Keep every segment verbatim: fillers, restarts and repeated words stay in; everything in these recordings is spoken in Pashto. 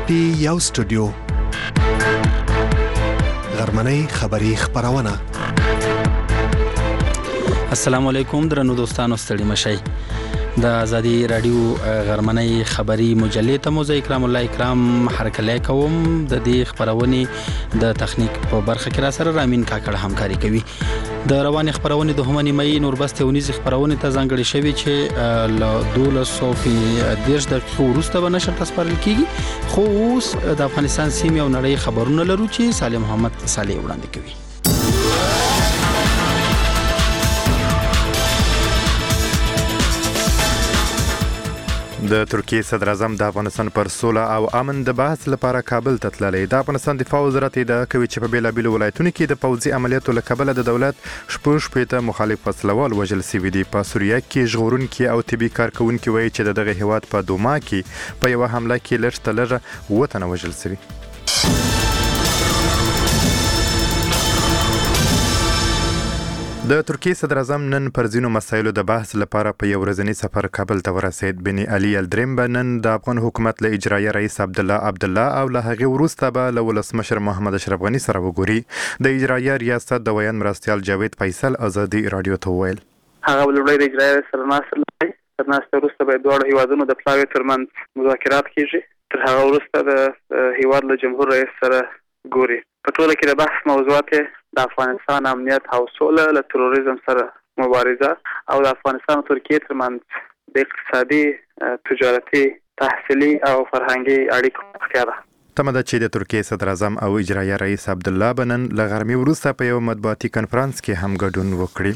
پټي یو سټوډیو غرمنۍ خبری خبرونه. السلام علیکم درنو دوستانو، ستړي مشئ. د ازادي رادیو غرمنۍ خبری مجلې ته مو زه اکرام الله اکرام هرکلی کوم. د دې خبرونې د تخنیک په برخه کې را سره رامین کاکړ همکاري کوي. د روانې خبرونې دوهمه نیمایي نوربست ونیزې خبرونې ته ځانګړې شوې چې له دولس سوه دېرش دقیقو وروسته به نشر ته سپارل کېږي. خو اوس د افغانستان سیمې او نړۍ خبرونه لرو چې صالح محمد صالح وړاندې کوي. د ترکیې صدر اعظم د افغانستان پر سوله او امن د بحث لپاره کابل ته تللی. د افغانستان دفاع وزارت ادعا کوي چې په بیلابیلو ولایتونو کې د پوځي عملیاتو له کبله د دولت شپږ شپېته مخالف وسلوال وژل شوي دي. په سوریه کې ژغورونکي او طبي کارکوونکي وایي چې د دغه هیواد په دوما کې په یوه حمله کې لږ تر لږه اووه تنه وژل شوي. د ترکیې صدر اعظم نن پر ځینو مسایلو د بحث لپاره په یو ورځني سفر کابل ته ورسید. بن علي الدریم به نن د افغان حکومت له اجرایي رئیس عبدالله عبدالله او له هغې وروسته به له ولسمشر محمد اشرف غني سره وګوري. د اجرایي ریاست د ویان مرستیال جاوید فیصل ازادي رادیو ته وویل هغه ولوړی د اجرایي رئیس سره ناست دی. تر ناستې وروسته به دواړو هیوادونو د پلاوي ترمنځ مذاکرات کیږي. تر هغه وروسته د هیواد له جمهور رئیس سره ګوري. په ټوله کې د بحث موضوعات د افغانستان امنیت او سوله، له تروریزم سره مبارزه او د افغانستان او ترکیې ترمنځ د اقتصادي، تجارتي، تحصیلي او فرهنګي اړیکو پراختیا ده. تمه ده چې د ترکیې صدر اعظم او اجرایي رئیس عبدالله به نن له غرمې وروسته په یو مطبوعاتي کنفرانس کې هم ګډون وکړي.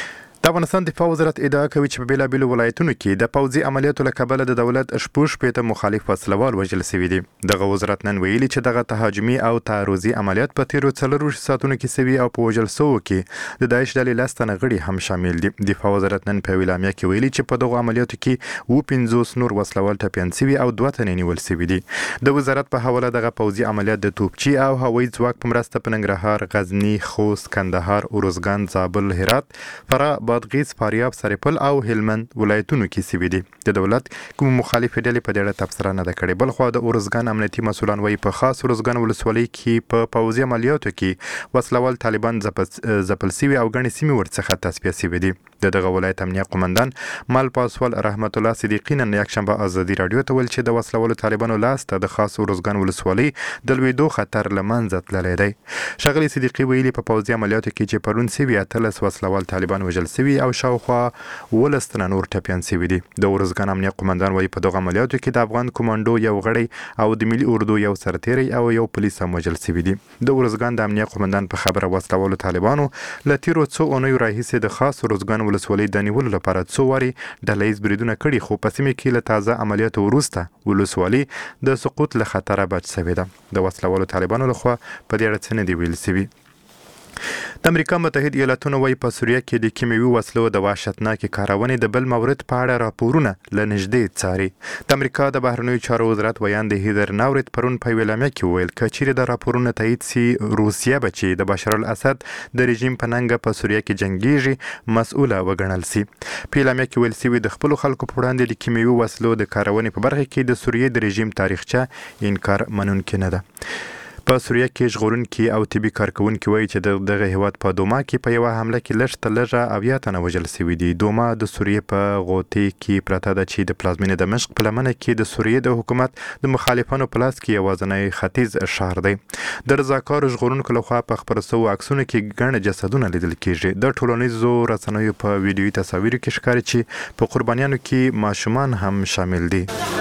د افغانستان دفاع وزارت ادعا کوي چې په بیلابیلو ولایتونو کې د پوځي عملیاتو له کبله د دولت شپږ شپېته مخالف وسلوال وژل شوي دي. دغه وزارت نن ویلي چې دغه تهاجمي او تعرضي عملیات په تیرو څلورویشت ساعتونو کې شوي او په وژل شوو کې د داعش ډلې لس تنه غړي هم شامل دي. دفاع وزارت نن په اعلامیه کې ویلي چې په دغو عملیاتو کې اووه پنځوس نور وسلوال ټپیان شوي او دوه تنې نیول شوي دي. د وزارت په حواله دغه پوځي عملیات د توپچي او هوایي ځواک په مرسته په ننګرهار، غزني، خوست، کندهار، ارزګان، زابل، هرات، فراه، بادغیس، فاریاب، سرپل او هلمند ولایتونو کې شوي دي. د دولت کوم مخالفې ډلې په دې اړه تبصره نه ده کړې. بلخوا د ارزګان امنیتي مسؤلان وایي په خاص ارزګان ولسوالۍ کې په پوځي عملیاتو کې وسلوال طالبان ځپل شوي او ګڼې سیمې ورڅخه تصفیه شوي دي. د دغه ولایت امنیه قومندان مال پاسوال رحمت الله صدیقی نن یکشنبه ازادي رادیو ته ویل چې د وسلوالو طالبانو لاس ته د خاص ارزګان ولسوالۍ د لوېدو خطر له منځه تللی دی. ښاغلي صدیقي ویلي په پوځي عملیاتو کې چې پرون شوي اتلس وسلوال طالبان وژل شوي او شاوخوا ولس تنه نور ټپیان شوي دي. د ارزګان امنیه قومندان وایي په دغه عملیاتو کې د افغان کمانډو یو غړی او د ملي اردو یو سرتیری او یو پولیس هم وژل شوي دي. د ارزګان د امنیه قومندان په خبره وسلوالو طالبانو له تیرو څو اونیو راهیسې د خاص ارزګان ولسوالۍ د نیولو لپاره څو وارې ډله ییز بریدونه کړي، خو په سیمه کې له تازه عملیاتو وروسته ولسوالۍ د سقوط له خطره بچ شوې ده. د وسلوالو طالبانو لخوا په دې اړه څه نه دي ویل شوي. د امریکا متحد ایالاتونو وایي په سوریه کې د کیمیاوي وسلو د وحشتناکې کارونې د بل مورد په اړه راپورونه له نږدې څاري. د امریکا د بهرنیو چارو وزارت ویان د هیدر ناورت پرون په یوه اعلامیه کې وویل که چیرې د راپورونه تایید سي، روسیه به چې د بشار الاسد د رژیم په ننګه په سوریه کې جنګیږي مسؤله وګڼل سي. په اعلامیه کې ویل شوي د خپلو خلکو په وړاندې د کیمیاوي وسلو د کارونې په برخه کې د سوریې د رژیم تاریخچه انکار منونکی نه ده. په سوریه کې ژغورونکي او طبي کارکوونکي وایي چې دغه هیواد په دوما کې په یوه حمله کې لږ تر لږه اویا تنه وژل شوي دي. دوما د سوریې په غوطې کې پرته ده چې د پلازمینې دمشق په لمنه کې د سوریې د حکومت د مخالفانو په لاس کې یوازینی ختیځ ښار دی. د رضاکارو ژغورونکو لخوا په خپرو شوو عکسونو کې ګڼ جسدونه لیدل کېږي. د ټولنیزو رسنیو په ویډیوي تصاویرو کې ښکاري چې په قربانیانو کې ماشومان هم شامل دي.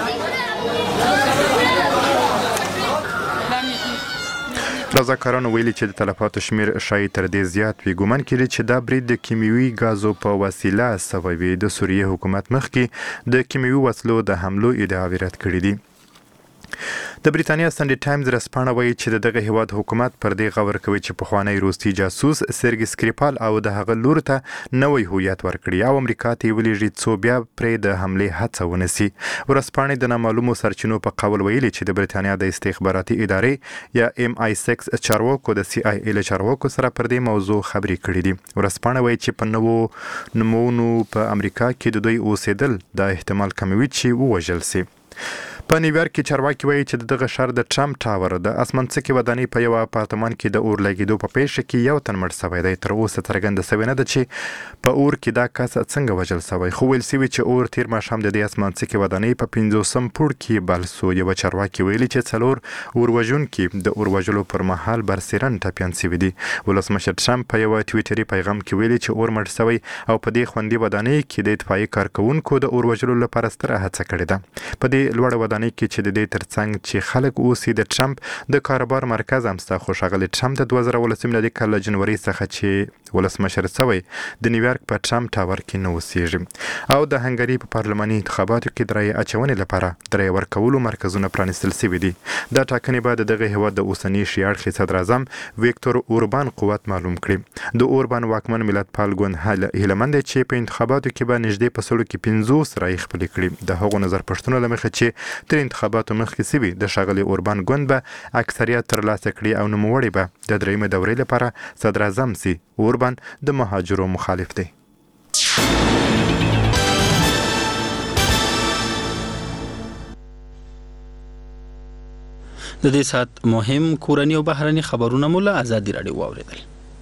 رضاکارانو ویلي چې د تلفاتو شمیر شاید تر دې زیات وي. ګومان کېږي چې دا برید د کیمیاوي غازو په وسیله شوی وي. د سوریې حکومت مخکې د کیمیاوي وسلو د حملو ادعاوې رد کړې دي. د بریتانیا سنډي ټایمز رسپانه وایي چې دغه هیواد حکومت پر دې غور کوي چې پخوانی روسي جاسوس سرګي سکریپال او د هغه لور ته نوی هویت ورکړي او امریکا ته ولېږي څو بیا پرې د حملې هڅه ونسي. ورسپانې د نامعلومو سرچینو په قول ویلي چې د بریتانیا د استخباراتي ادارې یا ام آی سکس چارواکو د سی آی ای له چارواکو سره پر دې موضوع خبرې کړې دي. ورسپانې وایي چې په نوو نومونو په امریکا کې د دوی اوسېدل د احتمال کموي چې ووژل شي. په نیویارک کې چارواکي وایي چې دغه ښار د ټرمپ ټاور د اسمانڅکي ودانۍ په یو اپارتمان کې د اور لګېدو په پیښه کې یو تن مړ شوی دی. تر اوسه څرګنده شوې نه ده چې په اور کې دا کس څنګه وژل شوی، خو ویل شوي چې اور تیر ماښام د دې اسمانڅکي ودانۍ په پنځوسم پوړ کې بل شو. یو چارواکي ویلي چې څلور اور وژونکي د اور وژلو پر مهال برسېرن ټپیان شوي دي. ولسمشر ټرمپ په یو ټویټري پیغام کې ویلي چې اور مړ شوی او په دې خوندي ودانۍ کې د اطفائیې کارکونکو د اور وژلو لپاره ستره هڅه کړې ده. په دې لوړه ودانۍ کې چې د دې ترڅنګ چې خلک اوسي د ټرمپ د کاروبار مرکز هم شته، خو ښاغلي ټرمپ د دوه زره اوولسم میلادي کال له جنوري څخه چې ولسمشر شوی د نیویارک په ټرمپ ټاور کې نه اوسیږي. او د هنګري په پارلماني انتخاباتو کې د رایې اچونې لپاره د رایې ورکولو مرکزونه پرانیستل شوي دي. دا ټاکنې به د دغه هیواد د اوسني شي اړخي صدر اعظم ویکتور اوربان قوت معلوم کړي. د اوربان واکمن ملت پال ګوند هیله مند چې په انتخاباتو کې به نږدې په سلو کې پنځوس رایې خپلې کړي. د هغو نظر پښتنو له مخې چې تر انتخاباتو مخکې شوي د ښاغلي اوربان ګوند به اکثریت ترلاسه کړي او نوموړی به د درېیمې دورې لپاره صدر اعظم شي. اوربان د مهاجرو مخالف دی. د دې سات مهم کورنی او بهرني خبرونه مو له آزادي راډیو واوریدل.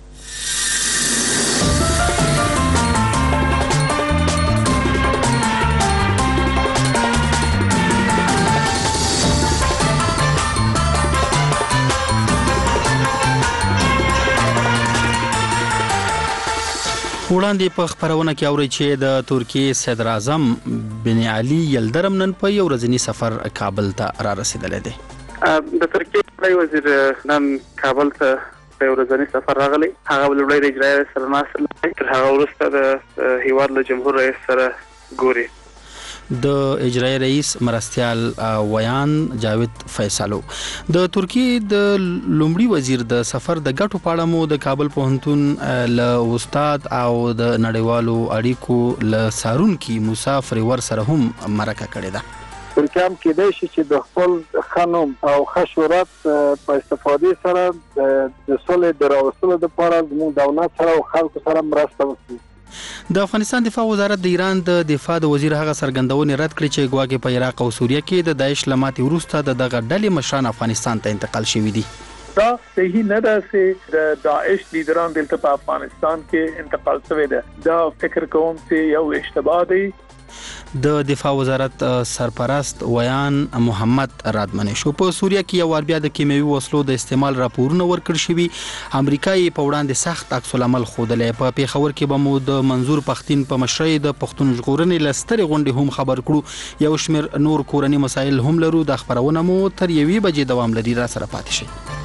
وړاندې په خبرونه کې اوري چې د ترکیې صدر اعظم بن علي یلدرم نن په یو ورځنی سفر کابل ته را رسیدلی دی. د ترکیې لوی وزیر نن کابل ته په یو ورځنی سفر راغلی. هغه ولوړی د اجرایه رئیس سره ناست دی. تر هغه وروسته د هیواد له جمهور رئیس سره ګوري. د اجرایي رئیس مرستیال ویان جاوید فیصلو د ترکیې د لومړي وزیر د سفر د ګټو په اړه مو د کابل پوهنتون له استاد او د نړیوالو اړیکو له څارونکي موسی فریور سره هم مرکه کړې ده. ترکیه هم کېدای شي چې د خپل خنوم او خشورت په استفادې سره د سولې د راوستلو لپاره زموږ دولت سره او خلکو سره مرسته وکړي. د افغانستان دفاع وزارت د ایران د دفاع د وزیر هغه څرګندونې رد کړې چې ګواکې په عراق او سوریه کې د داعش له ماتې وروسته د دغه ډلې مشران افغانستان ته انتقال شوي دي. دا صحیح نه ده چې د داعش لیدران دلته په افغانستان کې انتقال شوی ده. دا فکر کوم چې یو اشتباه دی. د دفاع وزارت سرپرست ویان محمد رادمنې شو. په سوریه کې یو وار بیا د کیمیاوي وسلو د استعمال راپورونه ورکړ شوي. امریکا یې په وړاندې سخت عکس العمل ښودلی. په پیښور کې به مو د منظور پښتین په مشرۍ د پښتون ژغورنې له سترې غونډې هم خبر کړو. یو شمېر نور کورني مسایل هم لرو. د خبرونه مو تر یوې بجې دوام لري. را سره پاتې شئ.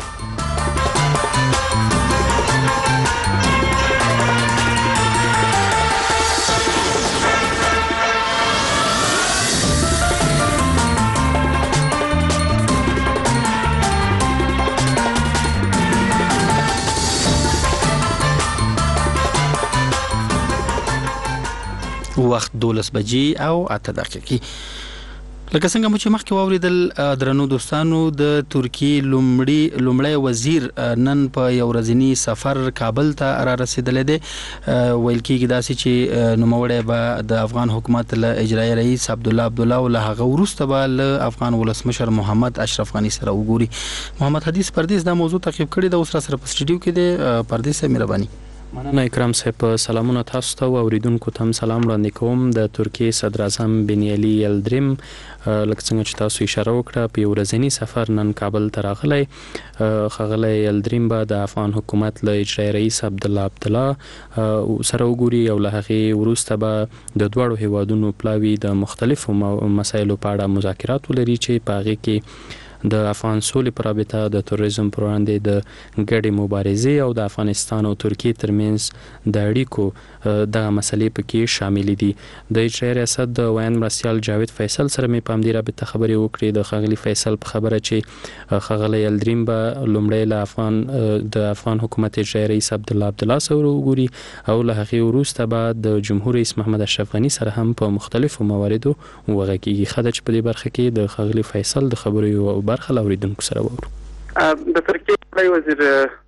وخت دولس بجې او اته دقیقې. لکه څنګه مو چې مخکې واوریدل درنو دوستانو، د ترکیې لومړي لومړی وزیر نن په یو ورځنی سفر کابل ته را رسیدلی دی. ویل کېږي داسې چې نوموړی به د افغان حکومت له اجرایي رئیس عبدالله عبدالله او له هغه وروسته به له افغان ولسمشر محمد اشرف غني سره وګوري. محمد حدیث پردیس دا موضوع تعقیب کړی د اوس را سره په سټوډیو کې دی. پردیس صاحب مهرباني. مننه اکرام صاحب. سلامونه تاسو ته او اوریدونکو ته سلام وړاندې کوم. د ترکیې صدر اعظم بن علي یلدرم لکه څنګه چې تاسو اشاره وکړه په یو ورځنی سفر نن کابل ته راغلی. ښاغلی یلدرم به د افغان حکومت له اجرایي رئیس عبدالله عبدالله سره وګوري او له هغې وروسته به د دواړو هیوادونو پلاوي د مختلفو مسایلو په اړه مذاکرات ولري چې په هغې کې د افغان سولې په رابطه د تروریزم پر وړاندې د ګډې مبارزې او د افغانستان او ترکیې ترمنځ د اړیکو دغه مسلې پکې شاملې دي. د اجرایي ریاست د ویان مرستیال جاوید فیصل سره مې په همدې رابطه خبرې وکړې. د ښاغلي فیصل په خبره چې ښاغلی یلدرم به لومړی له افغان د افغان حکومت اجرایي رئیس عبدالله عبدالله سره وګوري او له هغې وروسته به د جمهور رئیس محمد اشرف غني سره هم په مختلفو مواردو وغږیږي. ښه ده چې په دې برخه کې د ښاغلي فیصل د خبرو یو برخه له اوریدونکو سره وورو. د ترکیې لوی وزیر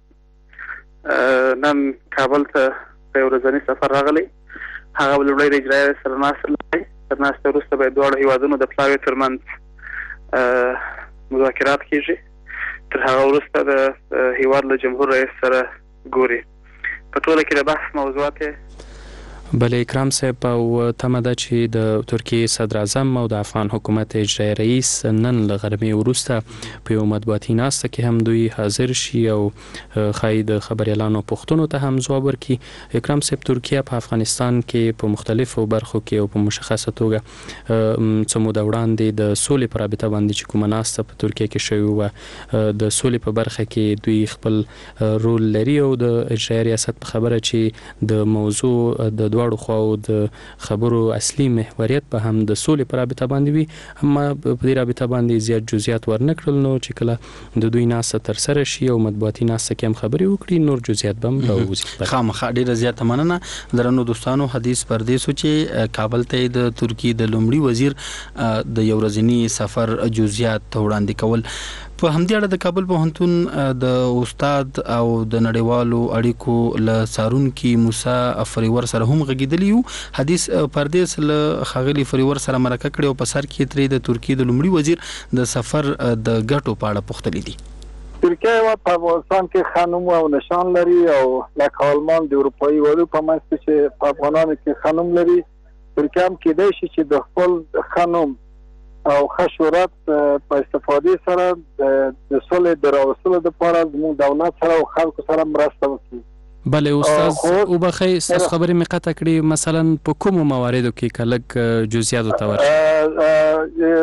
نن کابل ته په یو ورځنی سفر راغلی. هغه ولوړی د اجرایي رئیس سره ناست دی. تر ناستې وروسته به یې دواړو هیوادونو د پلاوي ترمنځ مذاکرات کیږي. تر هغه وروسته د هیواد له جمهور رئیس سره ګوري. په ټوله کې د بحث موضوعات بلې اکرام صاحب او تمه ده چې د ترکیې صدر اعظم او د افغان حکومت اجرایي رئیس نن له غرمې وروسته په یو مطبوعاتي ناسته کې هم دوی حاضر شي او ښایي د خبریالانو پوښتنو ته هم ځواب ورکړي. اکرام صاحب، ترکیه په افغانستان کې په مختلفو برخو کې او په مشخصه توګه څه موده وړاندې د سولې په رابطه باندې چې کومه ناسته په ترکیه کې شوې وه، د سولې په برخه کې دوی خپل رول لري او د اجرایي ریاست په خبره چې د موضوع د دواړو خواو د خبرو اصلي محوریت به هم د سولې په رابطه باندې وي، اما په دې رابطه باندې زیات جزئیات ورنکړل. نو چې کله د دوی ناسته ترسره شي او مطبوعاتي ناسته کې هم خبرې وکړي، نور جزئیات به هم راوځي. خامخا ډیره زیاته مننه. درنو دوستانو، حدیث پردیسو چې کابل ته د ترکیې د لومړي وزیر د یو ورځني سفر جزئیات وړاندې کول. په همدې اړه د کابل پوهنتون د استاد او د نړیوالو اړیکو له څارونکي موسی فریور سره هم غږیدلی یو. حدیث پردیس له ښاغلي فریور سره مرکه کړې او په سر کې ترې د ترکیې د لومړي وزیر د سفر د ګټو په اړه پوښتلي دي. ترکیه و په افغانستان کې خانم او نشان لري او لکه آلمان د اروپایي هیوادو په منځ کې چې په افغانانو کې خانم لري، ترکیه هم کېدای شي چې د خپل خانم او خشورت په استفاده سره د سولې د راوستلو لپاره زموږ دولت سره او خلکو سره مرسته وکړي. بله استاد، او بخی ستاسو خبرې مې قطع کړې، مثلا په کومو مواردو کې کلک جزئیاتو ته ورشي؟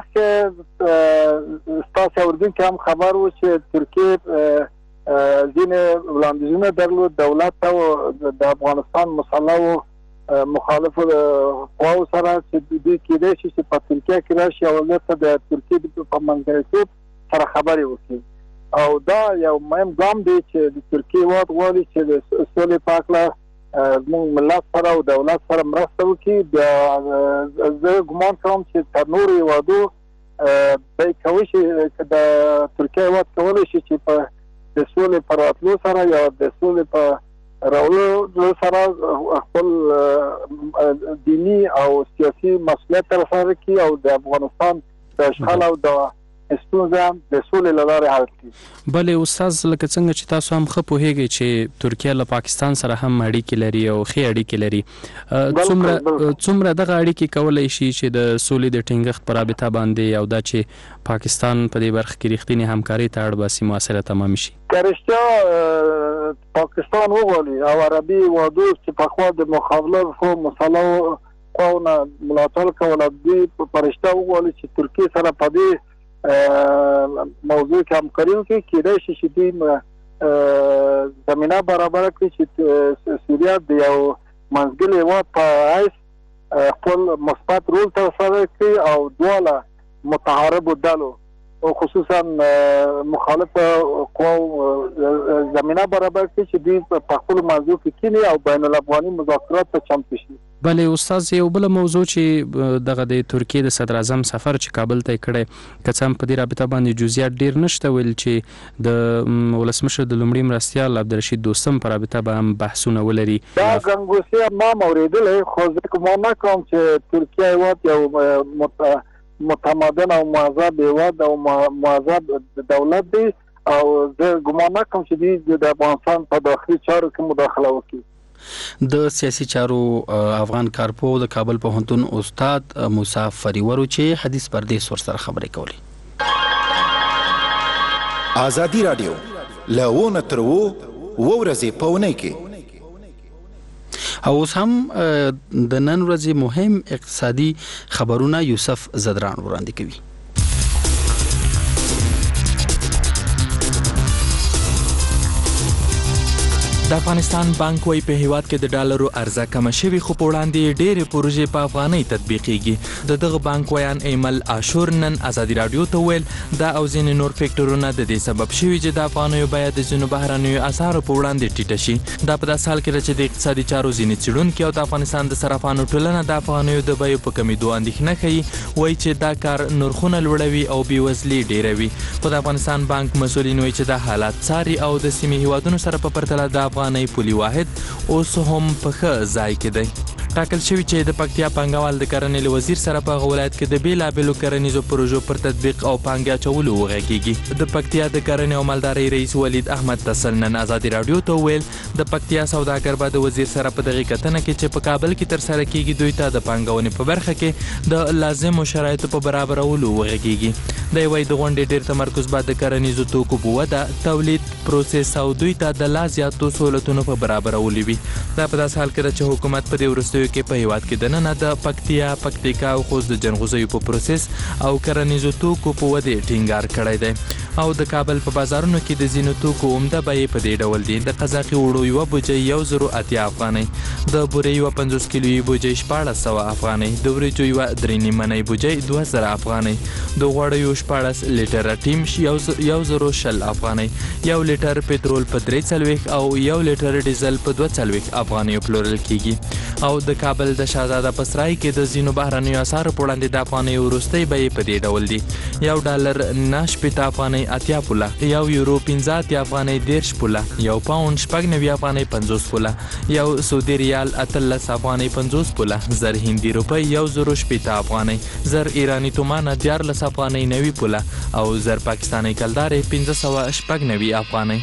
مخکې ستاسو اوریدونکي هم خبر و چې ترکیې ځینې وړاندیزونه درلود دولت ته د افغانستان مسلح مخالف قواو سره چې دوی کېدای شي چې په ترکیه کې راشي او دلته د ترکیې په منځګړیتوب سره خبرې وکړي. او دا یو مهم ګام دی چې د ترکیې هېواد غواړي چې د سولې په هکله زموږ ملت سره او دولت سره مرسته وکړي. بیا زه ګمان کوم چې تر نورو هېوادو دی کولی شي چې د ترکیې هېواد کولی شي چې په د سولې په راتلو سره یا د سولې په راولو سره خپل دینی او سیاسي مسؤلیت ترسره کړي او د افغانستان د اشغال او د ستونزه د سولې له لارې حل کړي. بلې استاد، لکه څنګه چې تاسو هم ښه پوهیږئ چې ترکیه له پاکستان سره هم اړیکې لري او ښې اړیکې لري، څومره څومره دغه اړیکې کولی شي چې د سولې د ټینګښت په رابطه باندې او دا چې پاکستان په دې برخه کې رښتینې همکاري ته اړ باسي مؤثره تمام شي؟ که رښتیا پاکستان وغواړي او عربي هېوادو چې پخوا د مخالفو مسلحو قواو نه ملاتړ کوله، دوی په رښتیا وغواړي چې ترکیې سره په دې موضوع کې همکاري وکړي، کېدای شي چې دوی زمینه برابره کړي چې سوریه د یو منځګړي هېواد په حیث خپل مثبت رول ترسره کړي او دواړه متحاربو ډلو او خصوصا مخالف قواو زمینه برابر کړي چې دوی په خپل موضوع کې کینی او بین الافغاني مذاکرات ته چمتو شي. بلې استاد، یو بل موضوع چې دغه د ترکیې د صدر اعظم سفر چې کابل ته کړی، که څه هم په دې رابطه باندې جزئیات ډیر نشته، ویل چې د ولسمشر د لومړي مرستیال عبدالرشید دوستم په رابطه به هم بحثونه ولري. دا ګنګوسې ما اوریدلی، خو زه ګمان نه کوم چې ترکیه هېواد یو متمدن او مهذب هېواد او مهذب دولت دی او زه ګمان نه کوم چې دوی د افغانستان په داخلي چارو کې مداخله وکړي. د سیاسي چارو افغان کارپو د کابل پوهنتون استاد موسی فریور چې حدیث پردیس ور سره خبرې کولې. ازادي رادیو لونه تر وو ورځې پونه کې او اوس هم د نن ورځې مهم اقتصادي خبرونه یوسف زدران وړاندې کوي. د افغانستان بانک وايي په هیواد کې د ډالرو ارزه کم شوي خو په وړاندې ډېرې پروژې په افغانۍ تطبیقېږي. د دغه بانک ویان ایمل عاشور نن ازادي رادیو ته ویل دا او ځینې نور فیکټورونه د دې سبب شوي چې د افغانیو بیه د ځینو بهرنیو اسعارو په وړاندې ټیټه شي. دا په داسې حال کې ده چې د اقتصادي چارو ځینې څېړونکي او د افغانستان د صرافانو ټولنه د افغانیو د بیو په کمیدو اندېښنه ښیي. وایي چې دا کار نرخونه لوړوي او بېوزلي ډېروي. خو د افغانستان بانک مسؤلین وایي چې دا حالات څاري او د سیمې هیوادونو سره په پرتله د افغانۍ پولي واحد اوس هم په ښه ځای کې دی. ټاکل شوی چې د پکتیا پانګوال د کرنې له وزیر سره په ولایت کې د بیلابېلو کرنیزو پروژو پر تطبیق او پانګه اچولو وغږیږي. د پکتیا د کرنې او مالدارۍ رئیس ولید احمد تسل نن ازادي رادیو ته ویل د پکتیا سوداګر به د وزیر سره په دغه کتنه کې چې په کابل کې تر سره کیږي دوی ته د پانګونې په برخه کې د لازمو شرایطو په برابرولو وغږیږي. د یوې د غونډې ډېر تمرکز به د کرنیزو توکو په وده، تولید، پروسس او دوی ته د لا زیاتو سہولتونو په برابرولو وي. دا په داسې حال کې ده چې حکومت په دې وروستیو کې په هیواد کې دننه د پکتیا، پکتیکا او خوست د جنغوزیو په پروسس او کرنیزو توکو په ودې ټینګار کړی دی او د کابل په بازارونو کې د ځینو توکو عمده بیې په دې ډول دي. د قزاقي وړو یوه بوجۍ یو زرو اتیا افغانۍ، د بورې یوه پنځوس کیلویي بوجۍ شپاړس سوه افغانۍ، د وریجو یوه درې نیمنۍ بوجۍ دوه زره افغانۍ، د غوړیو شپاړس لیټره ټیم یو زرو شل افغانۍ، یو لیټر پټرول په درې څلوېښت او یو لیټر ډیزل په دوه څلوېښت افغانیو پلورل کیږي. او د کابل د شهزاده په سرای کې د ځینو بهرنیو اسعارو په وړاندې د افغانۍ وروستۍ بیې په دې ډول دي: یو ډالر نهه شپېته افغانۍ اتیا پوله، یو یورو پنځه اتیا افغانۍ دېرش پوله، یو پاونډ شپږ نوي افغانۍ پنځوس پوله، یو سعودي ریال اتلس افغانۍ پنځوس پوله، زر هندي روپۍ یو زرو شپېته افغانۍ، زر ایرانی تومانه دیارلس افغانۍ نوي پوله او زر پاکستاني کلدارې پنځه سوه شپږ نوي افغانۍ.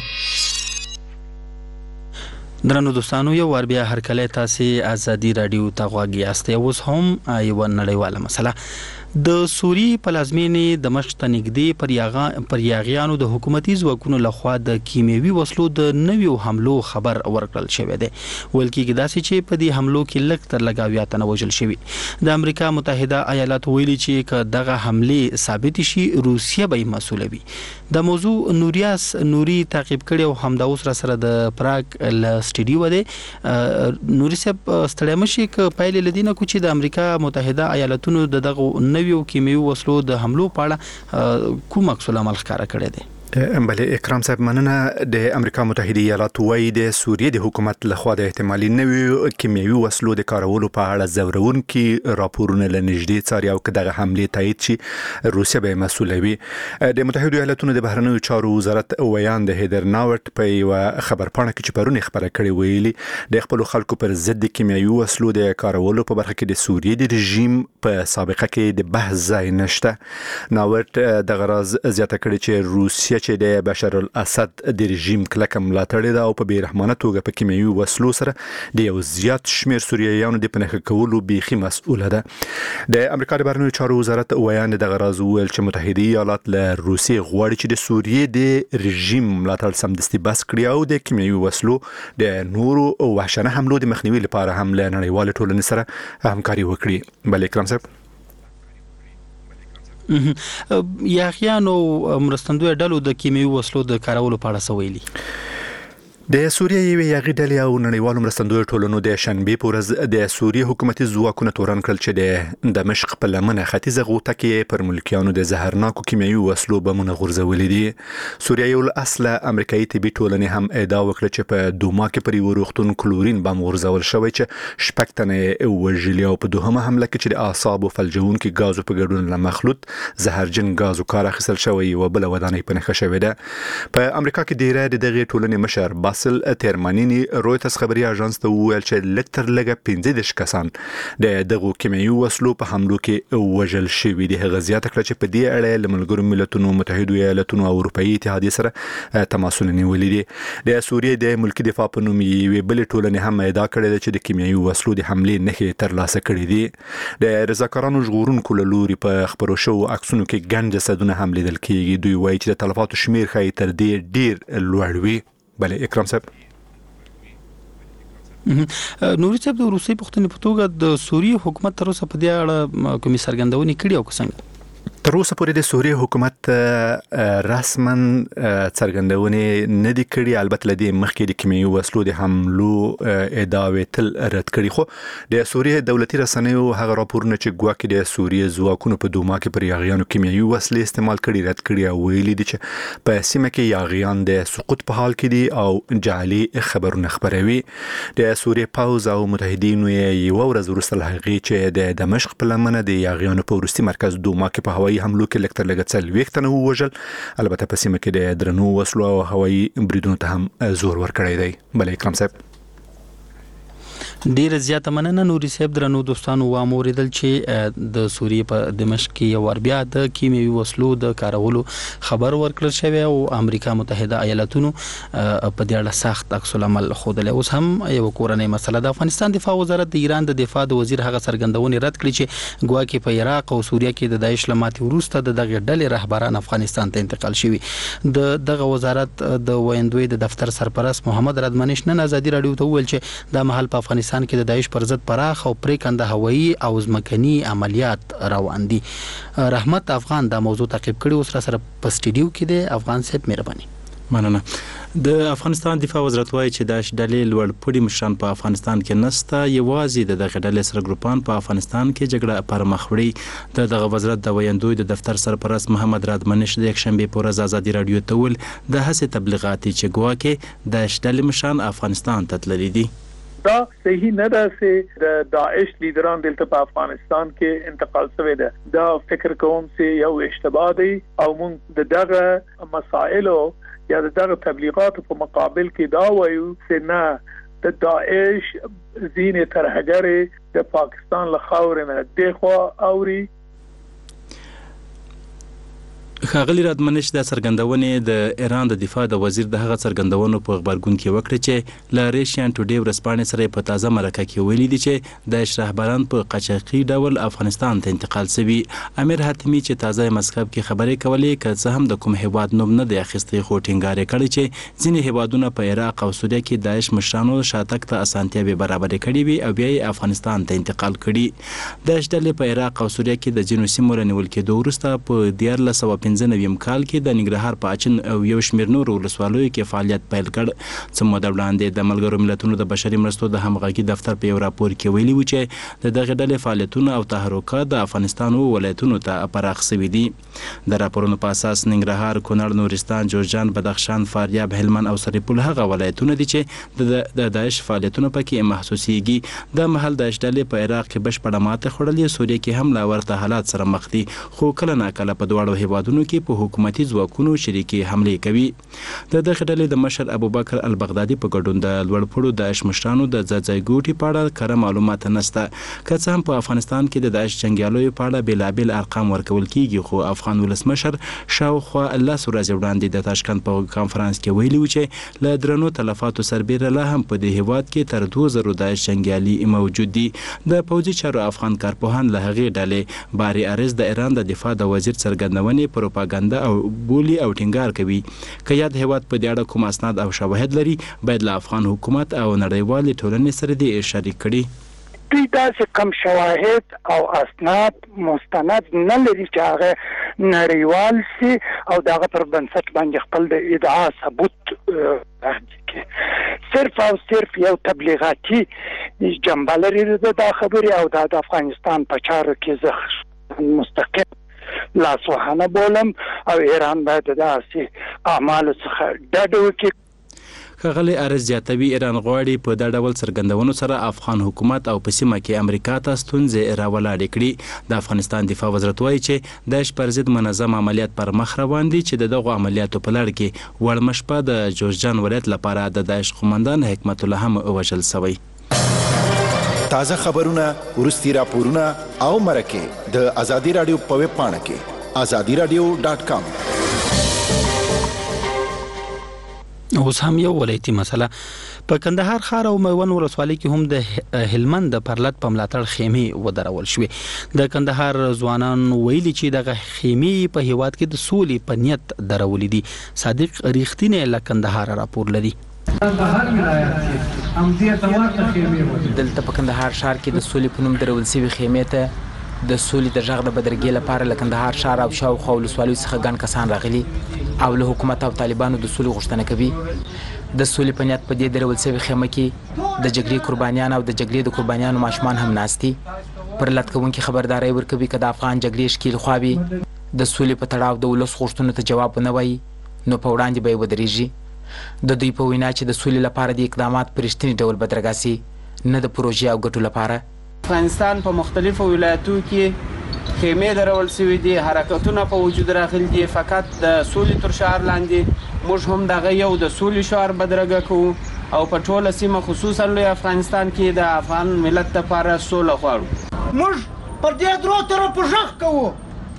درنو دوستانو، یو وار بیا هرکلی تاسې ازادي راډیو ته غوږ یاست. اوس هم یوه نړیواله مسله. د سوریې پلازمینې دمشق ته نږدې پر یاغیانو د حکومتي ځواکونو لخوا د کیمیاوي وسلو د نویو حملو خبر ورکړل شوی دی. ویل کېږي داسې چې په دې حملو کې لږ تر لږه اویا تنه وژل شوي. د امریکا متحده ایالاتو ویلي چې که دغه حملې ثابتې شي روسیه به یې مسؤله وي. د موضوع نوریاس نوري تعقیب کړی او همدا اوس را سره د پراګ له سټډیو دی. نوري صاحب ستړی مشي که پایلې له دې نه کو چې د امریکا متحده ایالاتونو د دغه نویو کیمیاوي وسلو د حملو په اړه کوم عکس العمل ښکاره کړی دی؟ بله اکرام صاحب مننه. د امریکا متحده ایالات وايي د سوریې د حکومت لخوا د احتمالي نویو کیمیاوي وسلو د کارولو په اړه زورونکي راپورونه له نږدې څاري او که دغه حملې تایید شي روسیه به یې مسؤله وي. د متحده ایالاتونو د بهرنیو چارو وزارت ویان د هیدر ناورت په یوه خبرپاڼه کې چې پرون خبره کړې ویلي د خپلو خلکو پر ضد د کیمیاوي وسلو د کارولو په برخه کې د سوریې د رژیم په سابقه کې د بحث ځای نشته. ناورت دغه راز زیاته کړې چې روسیه چې د بشار الاسد د رژیم کلکه ملاتړ ده او په بیرحمانه توګه په کیمیاوي وسلو سره د یو زیات شمیر سوریایانو د پنهخ کولو بیخي مسؤله ده. د امریکا د بهرنیو چارو وزارت ویان دغه راز ویل چې متحده ایالات له روسیې غواړي چې د سوریې د رژیم ملاتړ سمدستي بس کړي او د کیمیاوي وسلو د نورو وحشیانه حملو د مخنیوي لپاره هم له نړیوال ټولنې سره همکاري وکړي. بل اکرام صاحب، یاغیانو مرستندوی ډلو د کیمیاوي وسلو د کارولو په اړه څه ویلي؟ د سوریې یوې یاغي ډلې او نړیوالو مرستندویو ټولنو د شنبې په ورځ د سوریې حکومتي ځواکونه تورن کړل چې د دمشق په لمنه ختیځه غوټه کې پر ملکیانو د زهرناکو کیمیاوي وسلو بمونه غورځولي دي. سوریه یو اصله امریکایي طبي ټولنې هم ادعا وکړه چې په دوما کې پر یو روغتون کلورین بم غورځول شوی چې شپږ تنه وژلي او په دوهمه حمله کې چې د اعصابو فلجونکي غازو په ګډون له مخلوط زهرجن غازو کار اخیستل شوی او بل ودانۍ پنهخه شوې ده. په امریکا کې ډیره د دغه ټولنې مشر باسل تیرمانینی رویترز خبري اژانس ته وویل چې لږ تر لږه پنځه دېرش کسان د دغو کیمیاوي وسلو په حملو کې وژل شوي دي. هغه زیاته کړه چې په دې اړه له ملګرو ملتونو، متحده ایالاتونو او اروپایي اتحادیې سره تماسونه نیولي دي. د سوریې د ملکي دفاع په نوم یوې بلې ټولنې هم ادعا کړې ده چې د کیمیاوي وسلو د حملې نښې ترلاسه کړې دي. د رضاکارانو ژغورونکو له لوري په خپرو شوو عکسونو کې ګڼ جسدونه هم لیدل کېږي. دوی وایي چې د تلفاتو شمیر ښایي تر دې ډېر لوړ وي. بله اکرام صاحب، نوري صاحب د روسي پښتنې په توګه د سوریې حکومت تر اوسه په دې اړه کومې څرګندونې کړې او که څنګه؟ تر اوسه پورې د سوریې حکومت رسما څرګندونې نه دي کړې. البته لدې مخکې د کیمیاوي وسلو د حملو ادعاوې تل رد کړي، خو د سوریې دولتي رسنیو هغه راپورونه چې ګواکې د سوریې ځواکونو په دوما کې پر یاغیانو کیمیاوي وسلې استعمال کړي رد کړي او ویلي دي چې په سیمه کې یاغیان د سقوط په حال کې دي او جعلي خبرونه خپروي. د سوریې پوځ او متحدینو یو ورځ وروسته له هغې چې د دمشق په لمنه د یاغیانو په وروستي مرکز دوما کې په هوایي حملو کې لږ تر لږه څلوېښت تنه ووژل. البته په سیمه کې د درنو وسلو او هوایي بریدونو ته هم زور ورکړی دی. بله اکرام صاحب، ډیر زیاته مننه نوري صاحب. درنو دوستانو واموریدل چې د سوریې په دمشق کې یو ور بیا د کیمیاوي وسلو د کارولو خبر ورکړل شوی او امریکا متحده ایالاتونو په دې اړه سخت عکس العمل خوده. اوس هم یو کورنۍ مسله د افغانستان دفاع وزارت د ایران د دفاع د وزیر هغه څرګندونې رد کړې چې ګواکې په عراق او سوریه کې د داعش لماتې وروسته د دغه ډلې رهبران افغانستان ته انتقال شوي. د دغه وزارت د ویندوی د دفتر سرپرست محمد ردمنش نن ازادي رادیو ته وویل چې د محل په افغانستان کې د داعش پر ضد پراخ او پریکنده هوایي او ځمکني عملیات روان دي. رحمت افغان دا موضوع تعقیب کړي اوس را سره په سټډیو کې دی. افغان صاحب مهرباني. مننه. د افغانستان دفاع وزارت وایي چې داعش ډلې لوړ پوړي مشران په افغانستان کې نسته، یوازې د دغه ډلې سره ګروپان په افغانستان کې جګړه پر مخ وړي. د دغه وزارت د ویندوی د دفتر سرپرست محمد رادمنش د یکشنبه په ورځ ازادي رادیو ته ویل د هڅې تبلیغاتي چې ګواکې داعش ډلې مشران افغانستان ته تللي دي. دا صحیح نه ده چې د داعش لیدران دلته په افغانستان کې انتقال شوی ده. دا فکر کوم چې یو اشتباه دی او موږ د دغه مسائلو یا دغه تبلیغات په مقابل کې دا وایو چې نه د داعش زین ترهګر د پاکستان له خاورې نه دغه اوري. ښاغلي رادمنش د څرګندونې د ایران د دفاع د وزیر د هغه څرګندونو په خبرګون کې وکړه چې ل ریشین ټوډے ورسپانې سره په تازه مرکه کې ویلي دي چې د رهبران په قاچاقي ډول افغانستان ته انتقال شوي. امیر حاتمي چې تازه مسکب کې خبرې کولې که څه هم د کوم هیواد نوم نه دی اخیستی خو ټینګار کړی چې ځینې هیوادونه په عراق او سوریه کې داعش مشرانو شاتګ ته اسانتیاوې برابرې کړې وي او بیا یې افغانستان ته انتقال کړي. داعش ډلې په عراق او سوریه کې د ځینو سیمو رانیول کېدو وروسته په دیارلس سوه پنځه نوي کال کې د ننګرهار په اچن او یو شمېر نورو ولسوالیو کې فعالیت پیل کړ. څه موده وړاندې د ملګرو ملتونو د بشري مرستو د همغږي دفتر په یو راپور کې ویلي و چې د دغه ډلې فعالیتونه او تحرکات د افغانستان ولایتونو ته پراخ شوي دي. د راپورونو په اساس ننګرهار، کونړ، نورستان، جوزجان، بدخشان، فاریاب، هلمند او سرپل هغه ولایتونه دي چې د داعش فعالیتونه پکې محسوسیږي. د محل داعش ډلې په عراق کې بشپړه ماته خوړلې، سوریه کې هم لا ورته حالات سره مخ دي خو کله ناکله په دواړو هیوادونو کې په حکومتي ځواکونو شریکي حملې کوي. د دغه ډلې د مشر ابوبکر البغدادي په ګډون د لوړ پوړو داعش مشرانو د ځای ګوټي په اړه کره معلومات نشته. که څه هم په افغانستان کې د داعش جنګیالیو په اړه بېلابېل ارقام ورکول کیږي خو افغان ولسمشر شاوخوا لس ورځې وړاندې د تاشکند په کانفرنس کې ویلي و چې له درنو تلفاتو سربیره لا هم په دې هیواد کې تر دوه زره داعش جنګیالي موجود دي. د پوځي چارو افغان کارپوهان له هغې ډلې باري ارز د ایران د دفاع د وزیر څرګندونې پروپاګاندا او بولی او ټینګار کوي. که یاد هیواد په دې اړه کوم اسناد او شواهد لري باید له افغان حکومت او نړیوالې ټولنې سره دې شریک کړي. دوی داسې کم شواهد او اسناد مستند نه لري چې هغه نړیوال سي او دغه پر بنسټ باندې خپل د ادعا ثبوت کړي. صرف او صرف یو تبلیغاتي جنبه لري دا خبرې او د افغانستان په چارو کې زه مستقل لاسوهانه بولم او ایران باید داسې اعمالو څخه ډډه وکړي. ښاغلی ارز زیاتوي ایران غواړي په دا ډول څرګندونو سره افغان حکومت او په سیمه کې امریکا ته ستونزې راولاړې کړي. د افغانستان دفاع وزارت وایي چې داعش پر ضد منظم عملیات پر مخ روان دي چې د دغو عملیاتو په لړ کې وړمه شپه د جوزجان ولایت لپاره د داعش قومندان حکمت الله هم وژل شوی. تازه خبرونه، وروستي راپورونه او مرکې د ازادي رادیو په ویب پاڼه کې ازادي رادیو ډاټ کام. اوس هم یو ولایتي مسله په کندهار ښار او میوند ولسوالۍ کې هم د هلمند د پرلط په ملاتړ خیمې ودرول شوې. د کندهار ځوانان ویلي چې دغه خیمې په هیواد کې د سولې په نیت درولې دي. صادق ریښتینی له کندهار راپور لري. کندهار ولایت کې هم دې تواتر خیمې دلته په کندهار ښار کې د سولې په نوم درول شوې خیمې ته د سولې د غږ د بدرګۍ لپاره له کندهار ښار او شاوخوا ولسوالیو څخه ګڼ کسان راغلي او له حکومت او طالبانو د سولې غوښتنه کوي. د سولې په نیت په دې درول شوې خیمه کې د جګړې قربانیان او د جګړې د قربانیانو ماشومان هم ناست دي. پر لټ کوونکي خبرداری ورکوي که د افغان جګړې ښکېل خواوې د سولې په تړاو د ولس غوښتنو ته جواب ونه وایي نو په وړاندې به یې ودرېږي. د دوی په وینا چې د سولې لپاره د اقدامات په رښتیني ډول بدرګه سي نه د پروژې او ګټو لپاره. افغانستان په مختلفو ولایتو کې خیمې درول شوي دي، حرکتونه په وجود راغلي دي. فقط د سولې تر شعار لاندې موږ هم دغه یو د سولې شعار بدرګه کوو او په ټوله سیمه خصوصا لوی افغانستان کې د افغان ملت لپاره سوله غواړو. موږ پر دې درو طرفو غږ کوو،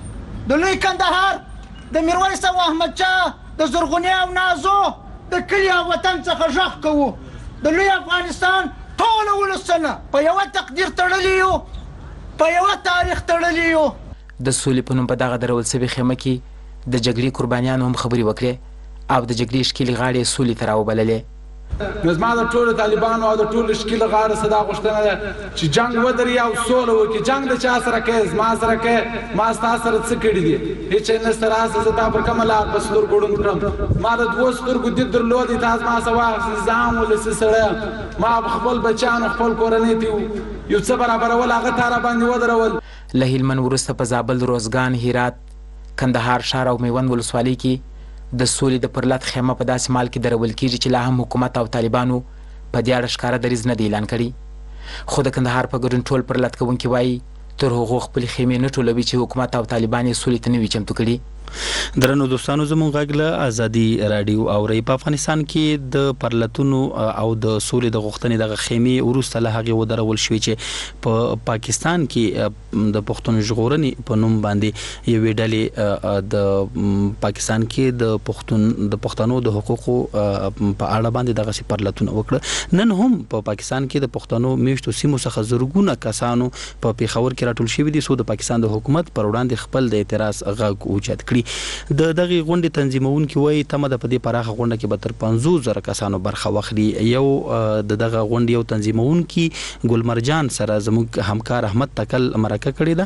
د لوی کندهار، د میرویس او احمد شاه، د زرغونې او نازو، د کلي او وطن څخه غږ کوو. د لوی افغانستان ټول ولسونه په یو تقدیر تړلي یو، په یو تاریخ تړلي یو. د سولې په نوم په دغه درول سوي خیمه کې د جګړې قربانیانو هم خبرې وکړې او د جګړې ښکېلې غاړې یې سولې ته راوبللې. نو زما د ټولو طالبانو او د ټولو ښکېلې غاړو څه دا غوښتنه ده چې جنګ ودري او سوله وکړي. جنګ د چا سره کوې؟ زما سره کوې؟ ما ستا سره څه کړي دي؟ هېڅ یې نشته. راسه زه تا پر کومه لار په سترګو ړوند کړم. ما د دوو سترګو دید درلودی، تا زما څه واخیستې. زه هم ولسي سړی، ما خپل بچیانو خپل کورنۍ ته یو څه برابرول، هغه تا را باندې ودرول. له هلمند وروسته په زابل، روزګان، هرات، کندهار ښار او میوند ولسوالۍ کې د سولې د پرلت خیمه په داسې مال کې درول کېږي چې لا هم حکومت او طالبانو په دې اړه ښکاره دریځ نه دی اعلان کړی. خو د کندهار په ګډون ټول پرلت کوونکي وایي تر هغو خپلې خیمې نه ټولوي چې حکومت او طالبان یې سولې ته نه وي چمتو کړي. درنو دوستانو، زموږ غږ له ازادي راډیو اورئ. په افغانستان کې د پرلتونو او د سولې د غوښتنې دغه خیمې وروسته له هغې ودرول شوې چې په پا پاکستان کې د پښتون ژغورنې په نوم باندې یوې ډلې د پاکستان کې د پښتون د پښتنو د حقوقو په اړه باندې دغسې پرلتونه وکړه. نن هم په پا پاکستان کې د پښتنو میشتو سیمو څخه زرګونه کسانو په پیښور کې راټول شوي دي څو د پاکستان د حکومت پر وړاندې خپل د اعتراض غږ اوچت کړي. د دغه غونډې تنظیمونکي وایي تمه ده په دې پراخه غونډه کې به تر پنځوس زره کسانو برخه واخلي. یو د دغه غونډې یو تنظیمونکي ګلمرجان سره زموږ همکار احمد تکل مرکه کړې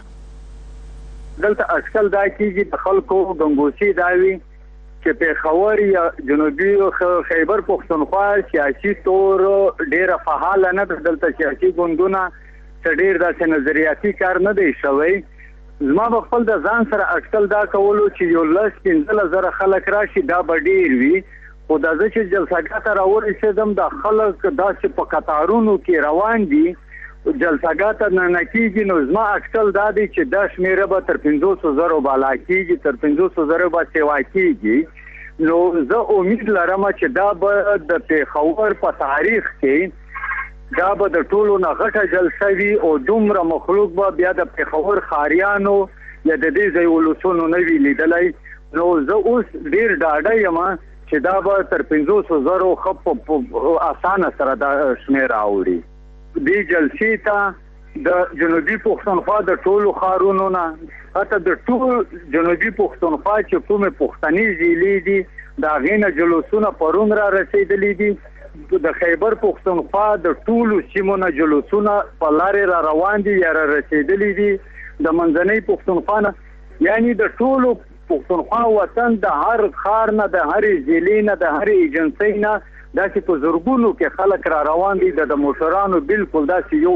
ده. دلته اټکل دا کېږي د خلکو ګنګوسي دا وي چې پېښور یا جنوبي خیبر پښتونخوا سیاسي طور ډېره فعاله نه ده. دلته سیاسي ګوندونه څه ډېر داسې نظریاتي کار نه دی شوی. زما به خپل د ځان سره اټکل دا کولو چې یو لس پنځلس زره خلک راشي دا به ډېر وي. خو دا زه چې جلسهګاه ته راورسېدم دا خلک داسې په قطارونو کې روان دي، جلسهګاه ته ننه کېږي. نو زما اټکل دا دی چې دا شمېره به تر پنځوسو زرو بالا کېږي، تر پنځوسو زرو به سیوا کېږي. نو زه امید لرم چې دا به د پېښور په تاریخ کې دا به د ټولو نه غټه جلسه وي او دومره مخلوق به بیا د پېښور ښاریانو یا د دې ځای ولسونو نه وي لیدلی. نو زه اوس ډېر ډاډه یم چې دا به تر پنځوسو زرو ښه په اسانه سره دا شمېر راوړي. دې جلسې ته د جنوبي پښتونخوا د ټولو ښارونو نه، حتی د ټول جنوبي پښتونخوا چې کومې پښتني ضلعې دي د هغې نه جلوسونه پرون را رسېدلي دي. د خیبر پښتونخوا د ټولو سیمو نه جلوسونه په لارې را روان دي یا را رسېدلي دي. د منځنۍ پښتونخوا نه یعنې د ټولو پښتونخوا وطن د هر ښار نه، د هرې ضلعې نه، د هرې ایجنسۍ نه داسې په زرګونو کې خلک را روان دي. د موټرانو بالکل داسې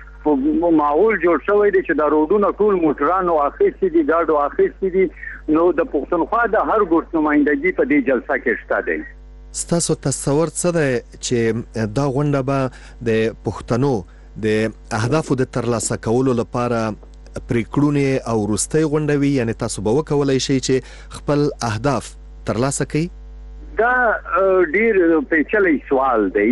یو ماحول جوړ شوی دی چې د روډونو ټول موټرانو اخیستي دي، ګاډو اخیستي دي. نو د پښتونخوا د هر ګوټ نمایندګي په دې جلسه کې شته دی. ستاسو تصور څه دی چې دا غونډه به د پښتنو د اهدافو د ترلاسه کولو لپاره پریکړونه او وروستۍ غونډه وي؟ یعنی تاسو به وکولای شئ چې خپل اهداف ترلاسه کړئ؟ دا ډیر پیچلی سوال دی.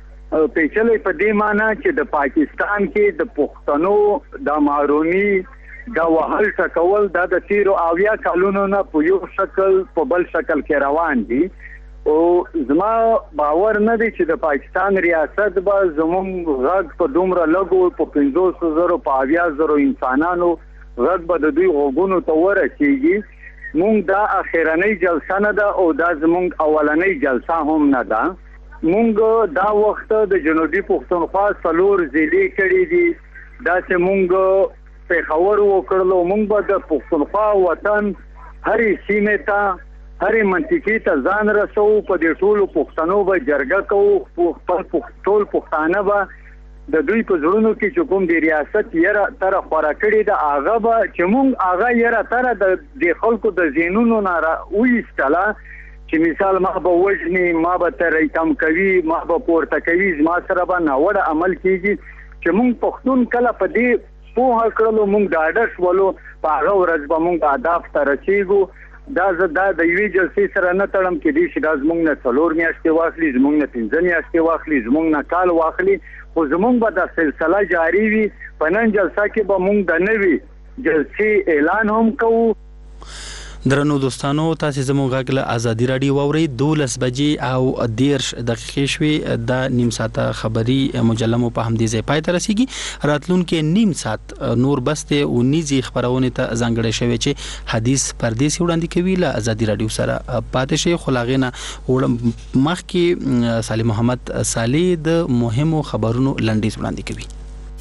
پیچلی په دې معنی چې د پاکستان کې د پښتنو د مارونی دا وهل ټکول دا د تیرو اویا کلونو نه په یو شکل په بل شکل کې روان دي. او زما باور نه دی چې د پاکستان ریاست به زموږ غږ په دومره لږو په پنځوسو زرو په اویا زرو انسانانو غږ به د دوی غوږونو ته ورسېږي. مونږ دا اخرنۍ جلسه نه ده او دا زموږ اولنۍ جلسه هم نه ده. مونږ دا وخت د جنوبي پښتونخوا څلور ضلعې کړي دي، داسې مونږ پېښور وکړلو. مونږ به د پښتونخوا وطن هرې سیمې ته، هرې منطقې ته ځان رسو. په دې ټولو پښتنو به جرګه کوو. خپل ټول پښتانه به د دوی په زړونو کې چې کوم د ریاست یره تره خوره کړې ده هغه به چې مونږ هغه یره تره د دې خلکو د ذهنونو نه وایستله چې مثال ما به وژني، ما به ترې کم کوي، ما به پورته کوي، زما سره به ناوړه عمل کېږي. چې مونږ پښتون کله په دې پوهه کړلو، مونږ ډاډه شولو، په هغه ورځ به مونږ اهداف ته رسېږو. دا دا د یوې جلسې سره نه تړم کې دي چې دا زمونږ نه څلور میاشتې واخلي زمونږ نه پنځه میاشتې واخلي زمونږ نه کال واخلي خو زمونږ به دا سلسله جاری وي په نن جلسه کې به مونږ د نوي جلسې اعلان هم کوو. درنو دوستانو تاسو زموږ غږ له ازادي رادیو واوري دولس بجې او دیرش دقیقې شوي د نیم ساعته خبري مجله مو په همدې ځای پای ته رسیږي. راتلونکي نیم ساعت نور بسته او نيزي خبرونه ته ځانګړې شوی چې حدیث پردیس وړاندې کوي له ازادي رادیو سره پاتې شي. خلاغینه مخکې سالم محمد صالح د مهمو خبرونو لنډیز وړاندې کوي.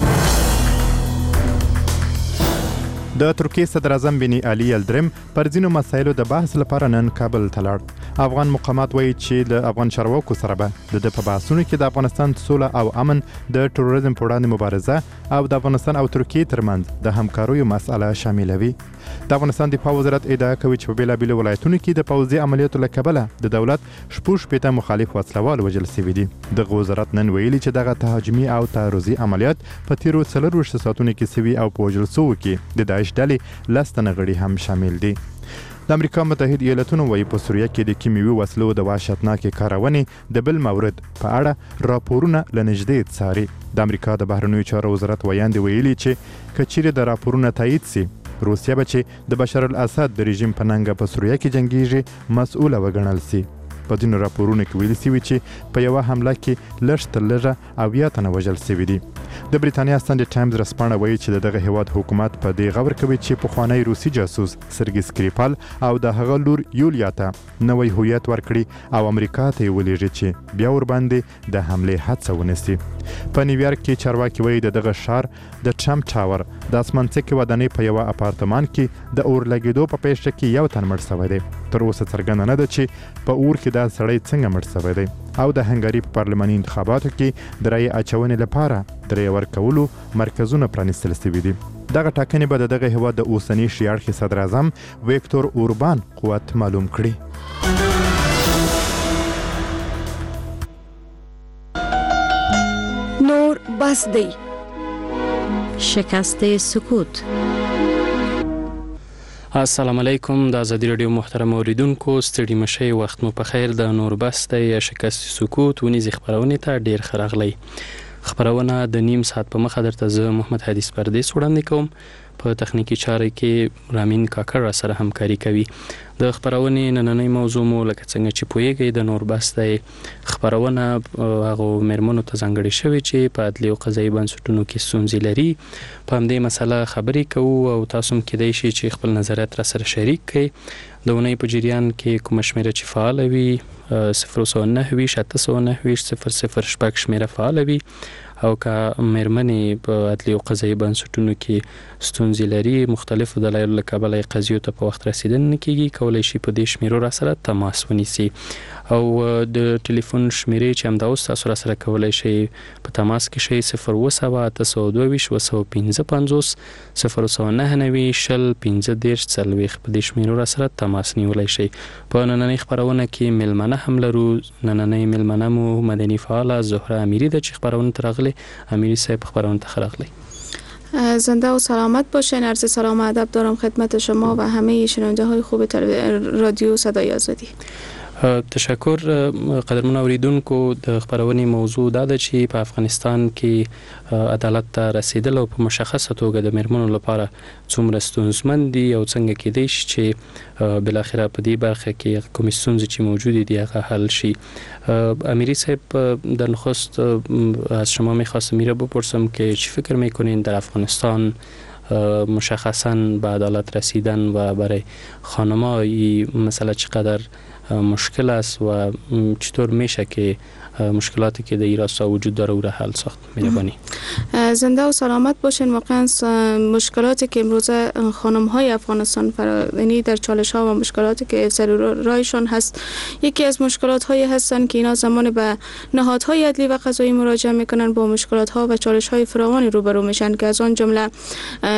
د ترکیه صدر اعظم بني علي یلدرم پر ځینو مسایلو د بحث لپاره نن کابل ته لاړ. افغان مقامات وایي چې د افغان چارواکو سره به د په بحثونو کې د افغانستان سوله او امن د تروریزم په وړاندې مبارزه او د افغانستان او ترکیه ترمنځ د همکاریو مسأله شاملوي. د افغانستان دفاع وزارت ادعا کوي چې په بیلابیلو ولایتونو کې د پوځي عملیاتو له کبله د دولت شپږ شپېته مخالف وسلوال وژل شوي دي. دغه وزارت نن ویلي چې دغه تهاجمي او تعرضي عملیات په تیرو څلورویشتو ساعتونو کې شوي او په وژل شوو کې د داعش ډلې لس تنه غړي هم شامل دي. د امریکا متحده ایالاتونو وايي په سوریه کې د کیمیاوي وسلو د وحشتناکې کارونې د بل مورد په اړه راپورونه لنږدې څاري. د امریکا د بهرنیو چارو وزارت ویاند ویلي چې کچيره د راپورونه تایید سي روسیه به چې د بشار الاسد د رژیم په ننګه په سوریه کې جنگیږي مسؤله وګڼل سي. په ځینو راپورونو کې ویل شوي چې په یوه حمله کې لږ تر لږه اویا تنه وژل شوي دي. د بریتانیا سنډ ټایمز رسپانه وایي چې دغه هیواد حکومت په دې غور کوي چې پخوانی روسي جاسوس سرګي سکریپال او د هغه لور یولیا ته نوې هویت ورکړي او امریکا ته ولېږي چې بیا ور باندې د حمله هڅه ونیسي. په نیویارک کې چارواکي وایي دغه شهر د ټرمپ ټاور د اسمانڅکې ودانۍ په یوه اپارتمان کې د اور لګېدو په پیښه کې یو تن مړ شوی دی. تر اوسه څرګنده نه ده چې په اور کې دا سړی څنګه مړ شوی دی. او د هنګري په پارلماني انتخاباتو کې د رایې اچونې لپاره د رایې ورکولو مرکزونه پرانیستل شوي دي. دغه ټاکنې به د دغه هیواد د اوسني شي اړخي صدر اعظم ویکتور اوربان قوت معلوم کړي. نور بس دی شکست سکوت. السلام علیکم د ازادي رادیو محترم اوریدونکو ستړي مشي وخت مو په خیر. د نور بس دی شکست سکوت ونیزي خبرونه ته ډیر خراغلی. خبرونه د نیم ساعت په مخه درته زه محمد حدیث پردیس وړاندې کوم. په تخنیکی چارې کې رامین کاکر سره همکاري کوي. د خبرونې نننۍ موضوع مو لکه څنګه چې پوهیږئ د نور بس دی خبرونه هغه مرمنو ته ځانګړي شوی چې په عدلي او قضایي بنسټونو کې ستونزې لري. په همدې مسله خبرې کوو او تاسو هم کېدای شي چې خپل نظریات را سره شریک کړئ. د اونۍ په جریان کې کومه شمیره چې فعال وي صفر سو نه وي شته سو نه وي صفر صفر شپږ شمیره فعال وي او که مېرمنې په عدلي او قضایي بنسټونو کې ستونزې لري مختلفو دلایلو له کبله یې قضیو ته په وخت رسیدنه نه کیږي کولی شي په دې شمیرو را سره تماس ونیسي. او د ټلیفون شمیرې چې همدا اوس تاسو را سره کولی شئ په تماس کې شئ صفر اوه سوه اته سوه دوه ویشت اوه سوه پنځه پنځوس صفر سوه نهه نوي شل پنځه دېرش څلوېښت په دې شمیرو را سره تماس نیولی شئ. په نننۍ خپرونه کې میلمنه هم لرو. نننۍ میلمنه مو مدني فعاله زهره امیری ده چې خپرونه ته راغلی. امیری صاحب خبرونه ته راغلی. زنده و سلامت باشین. عرض سلام و ادب دارم خدمت شما و همه شنونده های خوب رادیو صدای آزادی. تشکر. قدرمن اوریدونکو د خبرونې موضوع دا ده چې په افغانستان کې عدالت ته رسیدل او په مشخصه توګه د میرمنو لپاره څومره ستونزمن دي او څنګه کېدای شي چې بل اخره په دې برخه کې کوم ستونزې چې موجود دي هغه حل شي. امیری صاحب در نخست از شما میخواستم میره بپرسم که چی فکر میکنین در افغانستان مشخصاً به عدالت رسیدن و برای خانم‌ها این مسئله چقدر مشکل است و چطور میشه که مشکلاتی که در این راستا وجود داره او را حل ساخت؟ مهربانی. زنده و سلامت باشین. واقعا مشکلاتی که امروز خانم های افغانستان یعنی در چالش ها و مشکلاتی که سر رایشان هست یکی از مشکلات های هستن که اینا زمان به نهادهای عدلی و قضایی مراجعه میکنن با مشکلات ها و چالش های فراوانی روبرو میشن که از آن جمله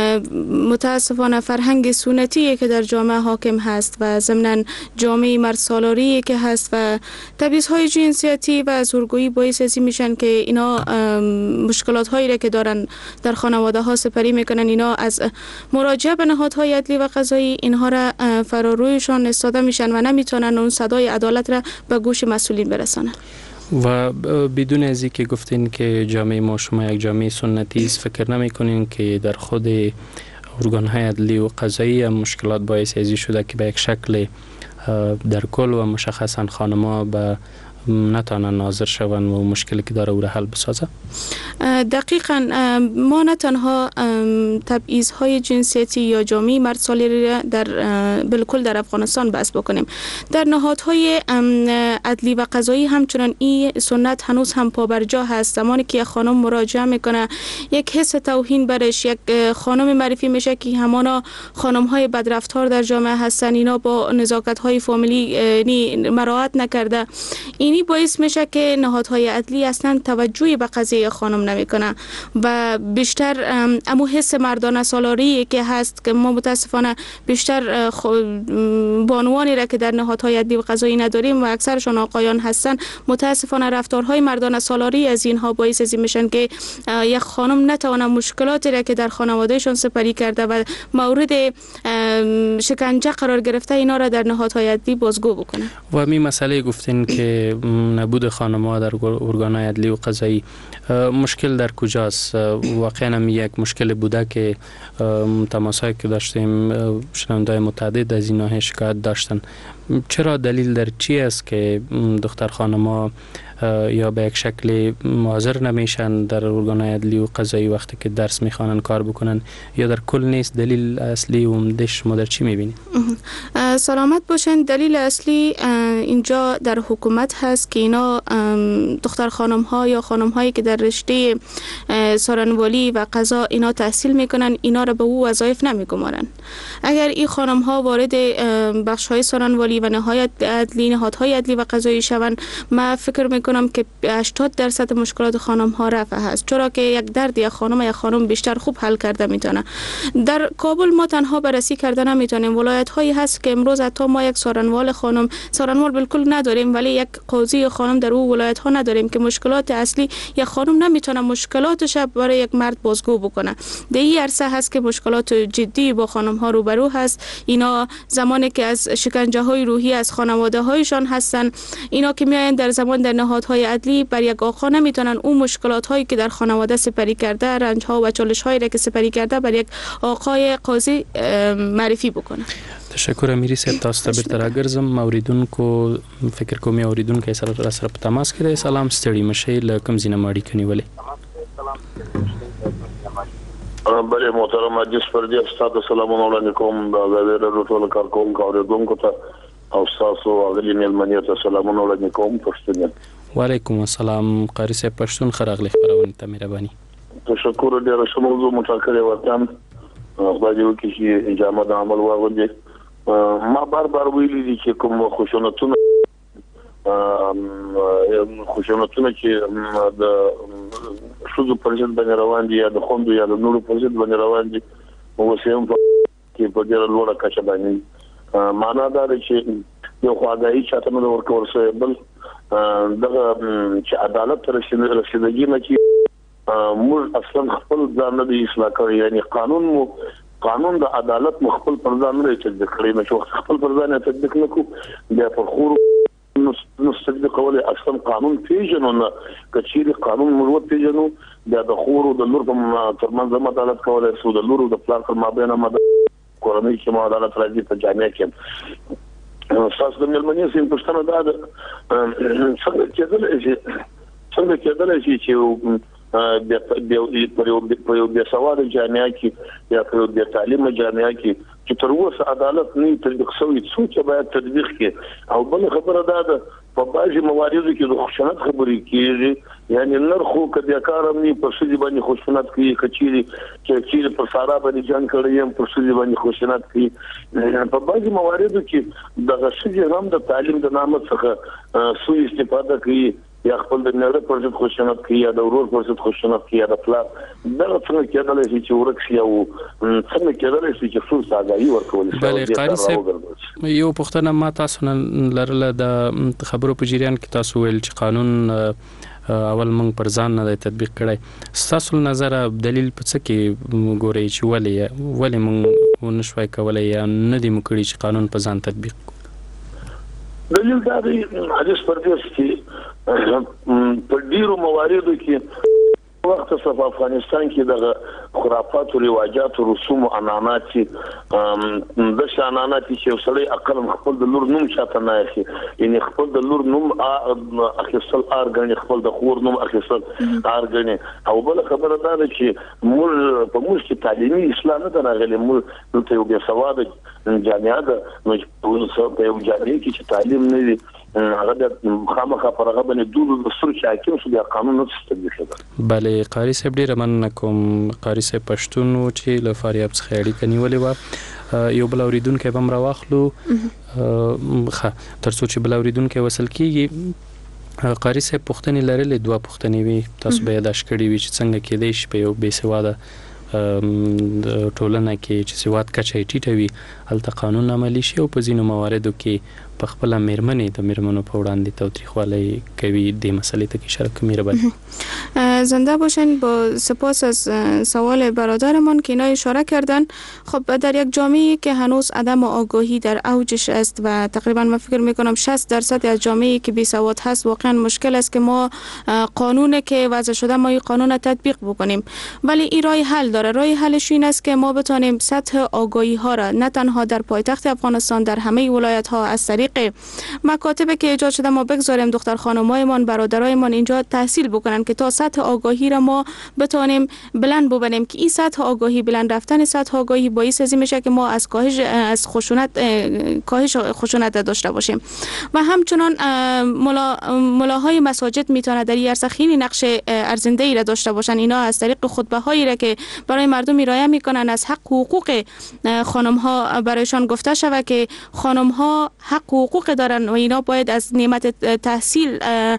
متاسفانه فرهنگ سنتی که در جامعه حاکم هست و ضمن جامعه مرد سالاری که هست و تبعیض‌های جنسیتی و زورگویی باعث از این میشن که اینا مشکلات هایی را که دارن در خانواده ها سپری میکنن. اینا از مراجعه به نهادهای عدلی و قضایی اینها را فرارویشان استاده میشن و نمیتونن اون صدای عدالت را به گوش مسئولین برسانن. و بدون از اینکه گفتین که جامعه ما شما یک جامعه سنتی است، فکر نمیکنین که در خود ارگان‌های عدلی و قضایی مشکلات باعث ازی شده که به یک شکل در کل و مشخصا خانم‌ها به نتانن ناظر شون و مشکلی که داره او را حل بسازه؟ دقیقاً ما نه تنها تبعیض‌های جنسیتی یا جامعه مرد سالاری را در بالکل در افغانستان بحث بکنیم، در نهادهای عدلی و قضایی همچنان این سنت هنوز هم پابرجا هست. زمانی که یک خانم مراجعه میکنه یک حس توهین برش، یک خانم معرفی میشه که همانا خانم‌های بدرفتار در جامعه هستن، اینا با نزاکت‌های فامیلی مراعات نکرده، اینی باعث میشه که نهادهای عدلی اصلا توجهی به قضیه خانم نمیکنه و بیشتر امو حس مردانه سالاری که هست که ما متاسفانه بیشتر بانوانی را که در نهادهای عدلی و قضایی نداریم و اکثرشان آقایان هستن، متاسفانه رفتارهای مردانه سالاری از اینها باعث از این میشن که یک خانم نتونه مشکلاتی را که در خانوادهشان سپری کرده و مورد شکنجه قرار گرفته اینا را در نهادهای عدلی بازگو بکنه. و می مسئله گفتین که نبود خانم‌ها در ارگان‌های عدلی و قضایی، مشکل در کجاست؟ واقعا هم یک مشکل بوده که تماسایی که داشتیم شنونده‌های متعدد از این ناحیه شکایت داشتن. چرا دلیل در چی است که دختر خانم‌ها یا به یک شکل حاضر نمیشن در ارگان‌های عدلی و قضایی وقتی که درس میخوانن کار بکنن، یا در کل نیست؟ دلیل اصلی و عمده‌اش شما در چی میبینید؟ سلامت باشین. دلیل اصلی اینجا در حکومت هست که اینا دختر خانم ها یا خانم هایی که در رشته سارنوالی و قضا اینا تحصیل میکنن، اینا را به او وظایف نمیگمارن. اگر این خانم ها وارد بخش های سارنوالی و نهایت عدلی نهادهای عدلی و قضایی شوند، من فکر میکنم که هشتاد درصد مشکلات خانم ها رفع هست، چرا که یک درد یک خانم یک خانم بیشتر خوب حل کرده میتونه. در کابل ما تنها بررسی کرده نمیتونیم، ولایت هایی هست که امروز حتی ما یک سارنوال خانم سارنوال بالکل نداریم، ولی یک قاضی خانم در اون ولایت ها نداریم که مشکلات اصلی یک خانم نمیتونه مشکلاتش برای یک مرد بازگو بکنه. در این عرصه هست که مشکلات جدی با خانم ها روبرو هست. اینا زمانی که از شکنجه های روحی از خانواده هایشان هستن، اینا که میاین در زمان در نهادهای عدلی بر یک آقا نمیتونن اون مشکلات هایی که در خانواده سپری کرده، رنج ها و چالش هایی که سپری کرده بر یک آقای قاضی معرفی بکنه. تشکر امیری صاحب. تاسو ته بیرته راګرځم. اوریدونکو فکر کوم اوریدونکو سره سره په تماس کې دی. سلام ستړي مشي له کوم ځینه ماړی کني ولې بله محترم مجلس پردی استاد سلامونه علیکم. دا غوړه ټول کارکون اوریدونکو ته او تاسو غلي ملمنیت سلامونه علیکم. پښتون وعلیکم السلام. قاری صاحب پښتون خراغلی خبرونه ته مهرباني. تشکر ډیر شموږ متشکر وطن خدای دې وکړي چې اجازه د عمل واغوندي. ما بار بار ویلي دي چې کوم خوشونتونه خوشونتونه چې د شوزو پرځد باندې روان دي یا د خوندو یا د نورو پرځد باندې روان دي، اوسېم په په ډېر لوړه کچه باندې معنا دا ده چې یو خواږی چاته نو ورکول سوی، بل دغه چې عدالت تر رسیدګي نه چې موږ اصلا خپل ځان نه دی اصلاح کوي، یعنی قانون مو قانون د عدالت مخبل پر ځان نه تطبیق کړی، نو چې خپل پر ځان تطبیق نکړو بیا پر خور نو تطبیق کولای اصلا قانون پیژنو نه کچېری قانون موږ پیژنو بیا د خور او د لور په ترمنځ عدالت کولای سو د لور او د پلان پر مابین مد کورنۍ چې ما عدالت راځي په جامعه کې اساس د ملمنې سیم پښتنه دا څنګه کېدل شي څنګه کېدل شي چې په یو بیا سواد جامعه کې یا په یو تعلیم جامعه کې چې تر اوسه عدالت نه تطبیق شوی، څو چې باید تطبیق کړي. او بل خبره دا ده په بعضي مواردو کې د خشونت خبرې کېږي، یعنی نرخو کدي کارم نه پر سړي باندې خشونت کوي، کچيري چې چې پر سارا باندې جنگ کړی هم پر سړي باندې خشونت کوي. په بعضي مواردو کې د غشي هم د تعلیم د نامه څخه سوء استفاده کوي، یا خپل د نړۍ پر ضد خشونت کوي، یا د ورور پر ضد خشونت کوي، یا د پلا دغه څنګه کېدل شي چې ورک شي او څنګه کېدل شي چې څو ساده ورکول شي. بله قاری صاحب یو پوښتنه ما تاسو نه لرله د خبرو په جریان کې تاسو ویل چې قانون اول موږ پر ځان نه تطبیق کړی. ستاسو نظر دلیل په څه کې ګورئ چې ولې ولې موږ ونشوي کولای یا نه دی موږ کړی چې قانون په ځان تطبیق کړو؟ دلیل دا دی حدیث پردیس کې په ډیرو مواردو کې وخت په افغانستان کې د خرافات او رواجات او رسوم او عنعنات د شانانات چې وسړي عقل خپل د لور نوم چاته نه اخی، یعنی خپل د لور نوم اخیستل ارګنی، خپل د خور نوم اخیستل ارګنی. او بل خبره دا ده چې مول په موږ کې تعلیمي اسلام نه راغلی، مول ته یو بیا سواد جامعه ده، نو په یو جامعه کې چې تعلیم نه وي هغه د خامخا پرغه باندې دوه د سر چې حاکم شو بیا قانون نه تطبیق کړي. بله قاری صاحب ډیر مننه کوم. قاری صاحب پښتون چې له فاریاب څخه اړیکه نیولې و. یو بل اوریدونکو به مر واخلو خه ترڅو چې بل اوریدونکو وصل کیږي. قاری صاحب پښتني لرلې دوه پښتني وي، تاسو به یاد شکړی وي چې څنګه کې دی شي په یو بې سواده ټولنه کې چې سواد کچې ټیټه وي هلته قانون عملی شي او په ځینو مواردو کې په خپل میرمنې د میرمنو په وړاندې تاوتریخوالی کوي. د مسئله ته اشاره کوم میربانی. زنده باشین. با سپاس از سوال برادرمان که اینا اشاره کردن. خب در یک جامعه که هنوز عدم آگاهی در اوجش است و تقریبا من فکر میکنم شصت درصد از جامعه که بی سواد هست واقعا مشکل است که ما قانون که وضع شده ما این قانون تطبیق بکنیم، ولی این راه حل داره. راه حلش این است که ما بتونیم سطح آگاهی ها را نه تنها در پایتخت افغانستان در همه ولایت ها از طریق مکاتبی که ایجاد شده ما بگذاریم دختر خانمایمان برادرایمان اینجا تحصیل بکنن که تا سطح آگاهی را ما بتونیم بلند ببریم، که این سطح آگاهی بلند رفتن سطح آگاهی باعث از این میشه که ما از کاهش از خشونت کاهش خشونت داشته باشیم. و همچنان ملا ملاهای مساجد میتونه در این عرصه خیلی نقش ارزنده ای را داشته باشن. اینا از طریق خطبه هایی را که برای مردم ارائه میکنن از حق و حقوق خانم ها برایشان گفته شود که خانم ها حق و حقوق دارن و اینا باید از نعمت تحصیل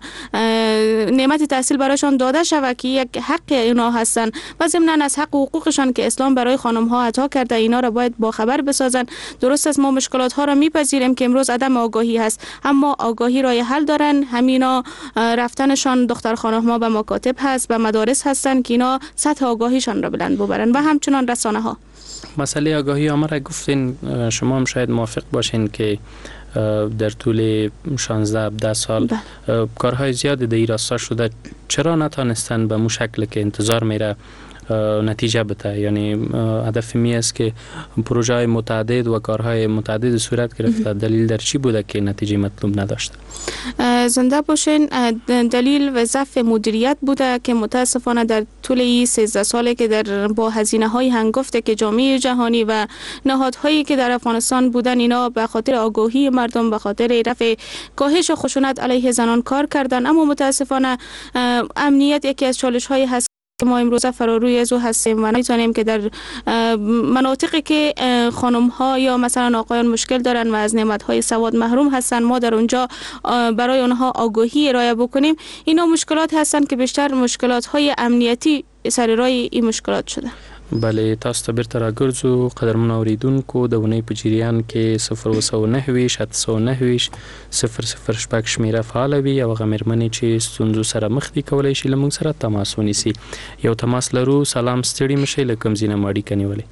نعمت تحصیل برایشان داده شود که یک حق اینا هستن و ضمن از حق و حقوقشان که اسلام برای خانم ها عطا کرده اینا را باید با خبر بسازن. درست است ما مشکلات ها را میپذیریم که امروز عدم آگاهی هست، اما آگاهی راه حل دارن. همینا رفتنشان دختر خانم ها به مکاتب هست، به مدارس هستن که اینا سطح آگاهیشان را بلند ببرن و همچنان رسانه ها. مسئله آگاهی عامه را گفتین، شما هم شاید موافق باشین که در طول شانزده هفده سال کارهای زیادی در این راستا شده، چرا نتانستن به مو شکل که انتظار میره نتیجه بده؟ یعنی هدف می است که پروژه های متعدد و کارهای متعدد صورت گرفته، دلیل در چی بوده که نتیجه مطلوب نداشته؟ زنده باشین. دلیل و ضعف مدیریت بوده که متاسفانه در طول این سیزده ساله که در با هزینه های هنگفته که جامعه جهانی و نهادهایی که در افغانستان بودن اینا به خاطر آگاهی مردم به خاطر رفع کاهش خشونت علیه زنان کار کردن، اما متاسفانه امنیت یکی از چالش های هست ما امروز فراروی از او هستیم و نمیتونیم که در مناطقی که خانم ها یا مثلا آقایان مشکل دارن و از نعمت های سواد محروم هستن ما در اونجا برای اونها آگاهی ارائه بکنیم. اینا مشکلات هستن که بیشتر مشکلات های امنیتی سر راه این مشکلات شده. بله تاسو ته بیرته راګرځو. قدرمن اوریدونکو د ونې په جریان کې صفر وسو نهه ویش اته سوه نهه ویش صفر صفر شپږ شمیره فعال وي او هغه مېرمنې چې ستونزو سره مخ دي کولی شي له موږ سره تماس ونیسي. یو تماس لرو. سلام ستړي مشئ له کوم ځای نه مو اړیکه نیولې؟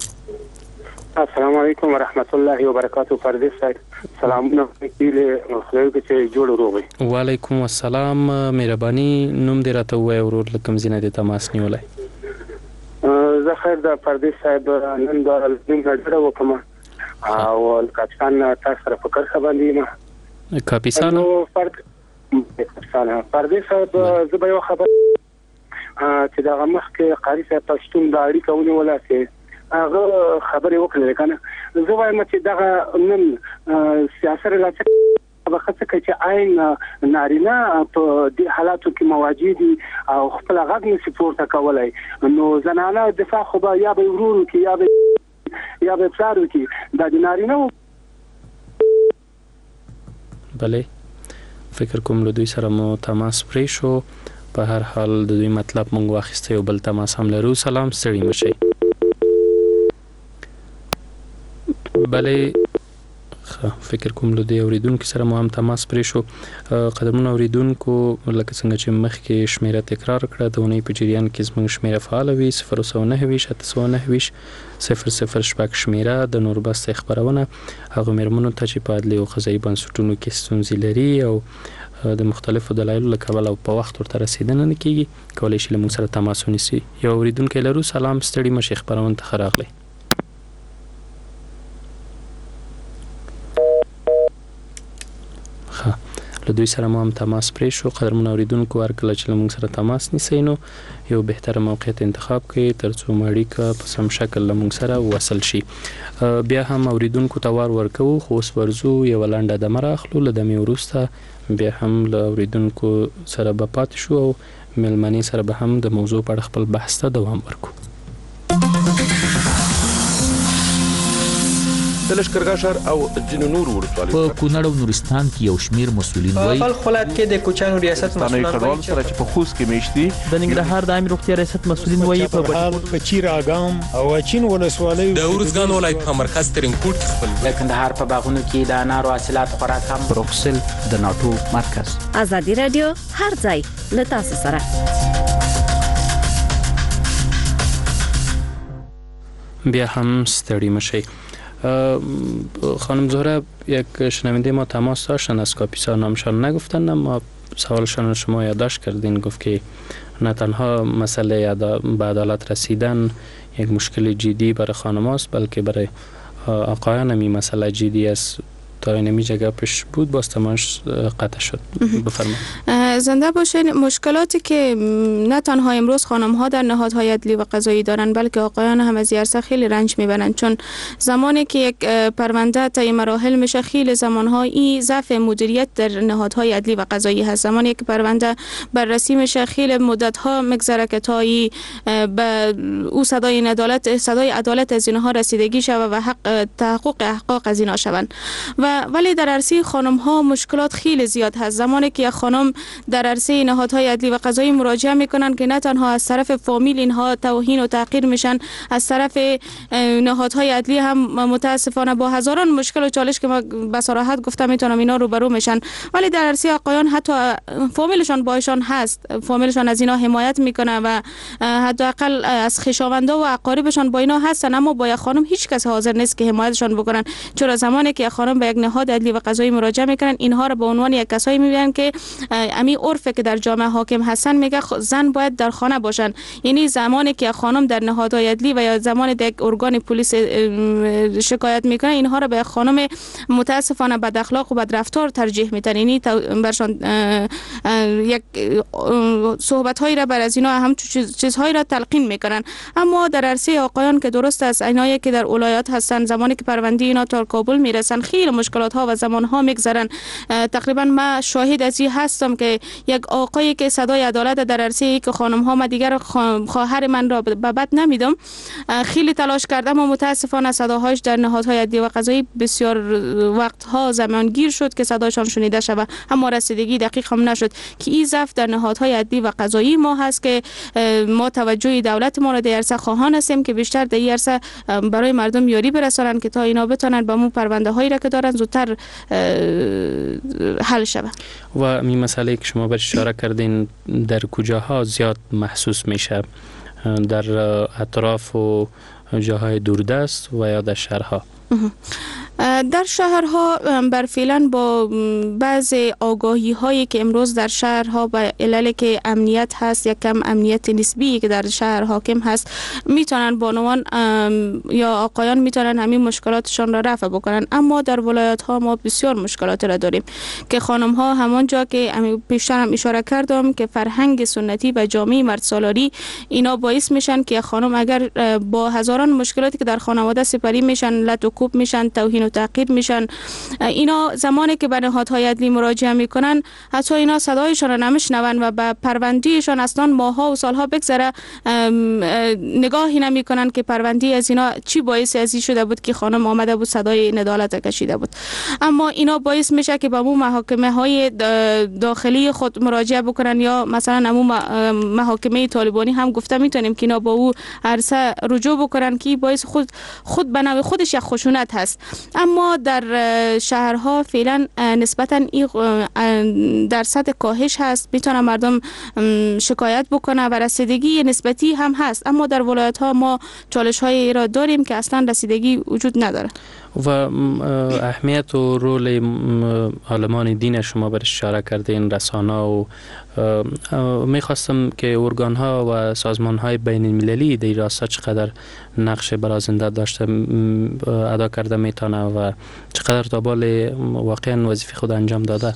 السلام علیکم ورحمت الله وبرکاتو. پردیس صاحب سلامونه کیله خدای دې چې جوړ روغي. وعلیکم السلام. مهرباني نوم دې راته ووایه ورور له کوم ځای نه دې تماس نیولی؟ زه خیر د پردیس صاحب نن د نن غړ وکم او کاپیسان تاسو سره فکر خبرې ما کاپیسان نو فرق کاپیسان پردیس صاحب زه به یو خبر چې دا مخ کې قاری صاحب پښتون د اړیکه ونیول چې هغه خبرې وکړه کنه. زه وایم چې دا نن سیاست راځي وخت چې عین نارینه په دې حالاتو کې مواجه دي او خپل غږ نه سپورت کولای، نو زنانه دفاع خو به یا به ورور کې یا به یا به پلارو کې د نارینه. بله فکر کوم له دوی سره مو تماس پرې شو. په هر حال د دوی مطلب مونږ واخیسته یو بل تماس هم لرو. سلام ستړي مشئ. بله فکر کوم له دې اوریدونکو سره مو هم تماس پرې شو. قدمونه اوریدونکو لکه څنګه چې مخکې شمیره تکرار کړه د اونۍ په جریان کې زموږ شمیره فعال وي صفر سو نه ویش اته سو نه ویش صفر صفر شپږ شمیره د نوربست خبرونه هغه مېرمنو ته چې په عدلي او قضایي بنسټونو کې ستونزې لري او د مختلفو دلایلو له کبله او په وخت ورته رسیدنه نه کیږي کولای شي له موږ سره تماس ونیسي. یو اوریدونکی لرو. سلام ستړي مشه خبرونه ته راغلی. ها له دوی سره مو هم تماس پرې شو. قدرمن اوریدونکو ورکړه چې له موږ سره تماس نیسئ نو یو بهتره موقعیت انتخاب کړئ ترڅو اړیکه په سم شکل له موږ سره وصل شي. بیا هم اوریدونکو ته وار ورکو خو اوس ورزو یو لنډه د مراخلو له دمې وروسته بیا هم له اوریدونکو سره به پاتې شو او ملمنې سره به هم د موضوع په اړه خپل بحث ته دوام ورکو. د لشکرګاه ښار او ځینو نورو ولسوالیو په کونړ او نورستان کې یو شمیر مسولین وایي په خلات کې د کوچانو ریاست مسولین وایي سره چې په خوست کې میشتي د ننګرهار د عامه روغتیا ریاست مسولین وایي په بحال په چیراګام او اچین ولسوالیو د ورزګان ولایت په مرکز ترینکوټ خپل د کندهار په باغونو کې د انارو حاصلات خورا کم. بروکسل د ناتو مرکز. ازادي رادیو هر ځای له تاسو سره. بیا هم ستړي مشي. خانم زهره یک شنونده ما تماس داشتن از کاپیسا نامشان نگفتن اما سوالشان شما یادداشت کردین گفت که نه تنها مسئله به عدالت رسیدن یک مشکل جدی برای خانم هاست بلکه برای آقایان هم این مسئله جدی است. تا اینمی جگه پیش بود باز تماش قطع شد. بفرمایید. زنده باشین. مشکلاتی که نه تنها امروز خانم ها در نهادهای عدلی و قضایی دارن بلکه آقایان هم از عرصه خیلی رنج میبرن چون زمانی که یک پرونده تا این مراحل میشه خیلی زمانها این ضعف مدیریت در نهادهای عدلی و قضایی هست. زمانی که پرونده بررسی میشه خیلی مدت ها میگذره که تا به او صدای عدالت صدای عدالت از اینها رسیدگی شود و حق تحقق احقاق از اینها شوند. و ولی در عرصه خانم ها مشکلات خیلی زیاد هست. زمانی که خانم در عرصه نهادهای عدلی و قضایی مراجعه میکنن که نه تنها از طرف فامیل اینها توهین و تحقیر میشن از طرف نهادهای عدلی هم متاسفانه با هزاران مشکل و چالش که ما به صراحت گفتم میتونم اینا روبرو میشن. ولی در عرصه آقایان حتی فامیلشان بایشان هست فامیلشان از اینا حمایت میکنه و حداقل از خویشاوندا و اقاربشان با اینا هستن اما با خانم هیچ کس حاضر نیست که حمایتشان بکنن. چرا زمانی که خانم به یک نهاد عدلی و قضایی مراجعه میکنن اینها را به عنوان یک کسایی میبینن که امی عرفی که در جامعه حاکم هستن میگه زن باید در خانه باشن. یعنی زمانی که خانم در نهادهای عدلی و یا زمانی در یک ارگان پلیس شکایت میکنه اینها را به خانم متاسفانه بد اخلاق و بد رفتار ترجیح میدن. یعنی برشان یک صحبت هایی را بر از اینا هم چیزهایی را تلقین میکنن. اما در عرصه آقایان که درست است اینایی که در ولایات هستن زمانی که پرونده اینا تا کابل میرسن خیلی مشکلات ها و زمان ها میگذرن. تقریبا ما شاهد از این هستم که یک آقایی که صدای عدالت در عرصه ای که خانم ها ما دیگر خواهر من را به بد نمیدم خیلی تلاش کردم و متاسفانه صداهایش در نهادهای عدلی و قضایی بسیار وقت ها زمانگیر شد که صدایشان شنیده شود اما رسیدگی دقیق هم نشد که این ضعف در نهادهای عدلی و قضایی ما هست که ما توجه دولت ما را در عرصه خواهان هستیم که بیشتر در این عرصه برای مردم یاری برسانند که تا اینا بتونن با مو پرونده هایی را که دارن زودتر حل شود. و این مسئله که شما بهش اشاره کردین در کجاها زیاد محسوس میشه؟ در اطراف و جاهای دوردست و یا در شهرها؟ در شهرها برفعلا با بعض آگاهی هایی که امروز در شهرها به علل که امنیت هست یا کم امنیت نسبی که در شهر حاکم هست میتونن بانوان یا آقایان میتونن همین مشکلاتشان را رفع بکنن. اما در ولایات ها ما بسیار مشکلات را داریم که خانم ها همون جا که پیشتر هم اشاره کردم که فرهنگ سنتی و جامعه مرد سالاری اینا باعث میشن که خانم اگر با هزاران مشکلاتی که در خانواده سپری میشن لط و کوب میشن توهین و تحقیر میشن اینا زمانی که به نهادهای عدلی مراجعه میکنن حتی اینا صدایشان را نمیشنون و به پروندهشان اصلا ماها و سالها بگذره نگاهی نمیکنن که پرونده از اینا چی باعث ازی شده بود که خانم آمده بود صدای عدالت کشیده بود. اما اینا باعث میشه که به مو محاکمه های داخلی خود مراجعه بکنن یا مثلا امو محاکمه طالبانی هم گفته میتونیم که اینا با او عرصه رجوع بکنن که باعث خود خود به نوع خودش یک خشونت هست. اما در شهرها فعلا نسبتا این درصد کاهش هست، میتونه مردم شکایت بکنه و رسیدگی نسبتی هم هست، اما در ولایت ها ما چالش های را داریم که اصلا رسیدگی وجود نداره. و اهمیت و رول عالمان دین شما بر اشاره کردین، رسانه و میخواستم که ارگان ها و سازمان های بین المللی در راستا چقدر نقش برازنده داشته ادا کرده میتونه و چقدر تا بال واقعا وظیفه خود انجام داده.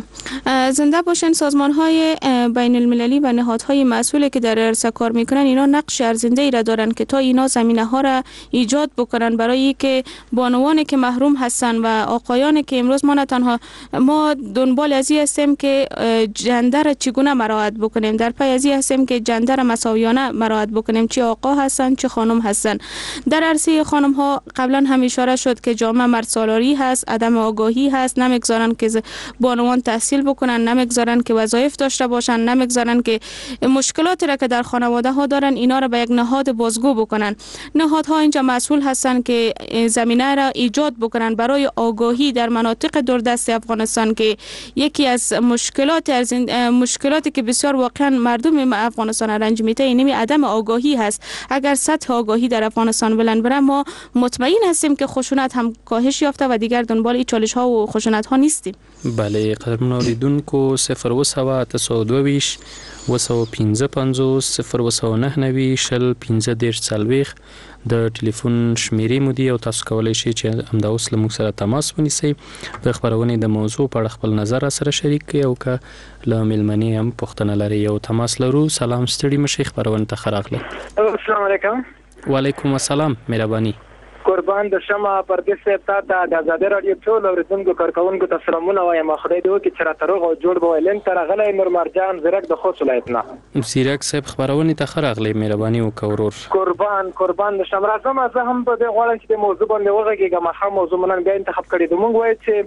زنده باشن سازمان های بین المللی و نهادهای مسئولی که در عرصه کار میکنن، اینا نقش ارزنده ای را دارن که تا اینا زمینه ها را ایجاد بکنن برای که بانوانی که محروم هستن و آقایانی که امروز ما نه تنها ما دنبال ازی هستیم که جندر چگونه مراعات بکنیم، در پی ازی هستیم که جندر مساویانه مراعات بکنیم، چه آقا هستن چه خانم هستن. در عرصه خانم ها قبلا هم اشاره شد که جامعه مرد سالاری هست، عدم آگاهی هست، نمیگذارن که بانوان تحصیل بکنن، نمیگذارن که وظایف داشته باشن، نمیگذارن که مشکلاتی را که در خانواده ها دارن اینا را به یک نهاد بازگو بکنن. نهادها اینجا مسئول هستن که زمینه را ایجاد بکنن برای آگاهی در مناطق دوردست افغانستان که یکی از مشکلات از مشکلاتی که بسیار واقعا مردم افغانستان رنج میده اینمی عدم آگاهی هست. اگر سطح آگاهی در افغانستان بلند بره ما مطمئن هستیم که خشونت هم کاهش یافته و دیگر دنبال این چالش ها و خشونت ها نیستیم. بله، قدرمن اوریدونکو صفر و سه اته سه دوه ویشت و سه پنځه پنځوس صفر و سه نهه نوي شل پنځه دېرش څلوېښت د ټلیفون شمیرې مو دي او تاسو کولی شئ چې همدا اوس له موږ سره تماس ونیسئ، د خپرونې د موضوع په اړه خپل نظر سره شریک کړئ او که له میلمنې هم پوښتنه لرئ. یو تماس لرو. سلام، ستړي مشئ، خپرونې ته ښه راغلئ. السلام علیکم. وعلیکم السلام، مهرباني. قربان د شمه پردیس صاحب ته د آزادي رادیو ټول اوریدونکو کارکونکو ته سلامونه وایم. خدای دې وکړي چې راته روغ او جوړ به ویلم ته راغلی نور مرجان زیرک د خوست ولایت نه. زیرک صاحب خبرونه ته ښه راغلی، مهرباني وکړه ورور. قربان قربان د شم راځم. زه هم په دې غواړم چې د موضوع باندې وغږیږم. ښه موضوع منن بیا انتخاب کړی د مونږ وایي چې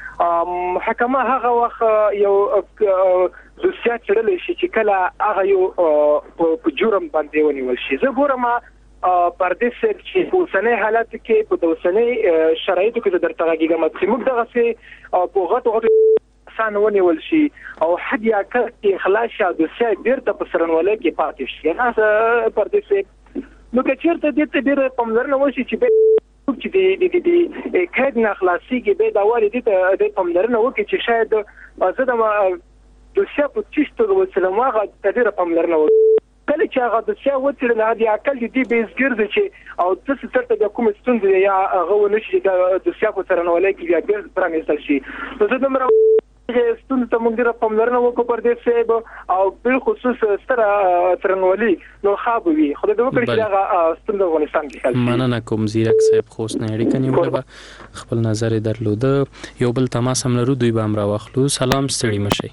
محکمه هغه وخت یو دوسیه چړلې شي چې کله هغه یو په جرم باندې ونیول شي. زه ګورم پردیس چې اوسنۍ حالت کې په اوسنۍ شرایطو کې درته راګیږم چې موږ دغه څه په غټو غټو سان ونیول شي او حد یا کې خلاص شي د سې بیرته په سرنولۍ کې پاتې شي. نه پردیس نو که چیرته دې ته ډېر پاملرنه وشي چې چې د د د کېد نه خلاصي کې به دا وړي دې ته پاملرنه وکړي چې شاید زه د دوسیه په چیستو وسلم هغه ډېر پاملرنه وکړي. کله چې هغه د څه وڅیر نه دی عقل دې بیزګرځي چې او تاسو ترته د کوم ستوندې یا هغه ونشي د څه په سرنولۍ کې بیا بیرته پرانیستل شي. نو زه دمر ستوند ته موږ را پاملرنه وکړو پر دې صاحب او بل خصوص ستره سرنولۍ نو خابوي. خدای دې وکړي چې هغه ستوند افغانستان کې حل شي. مننه کوم زیرک صاحب خوست نه اړیکه نیولې، خپل نظر درلوده. یو بل تماس هم لرو، دوی به هم راوخلو. سلام، ستړي مشئ،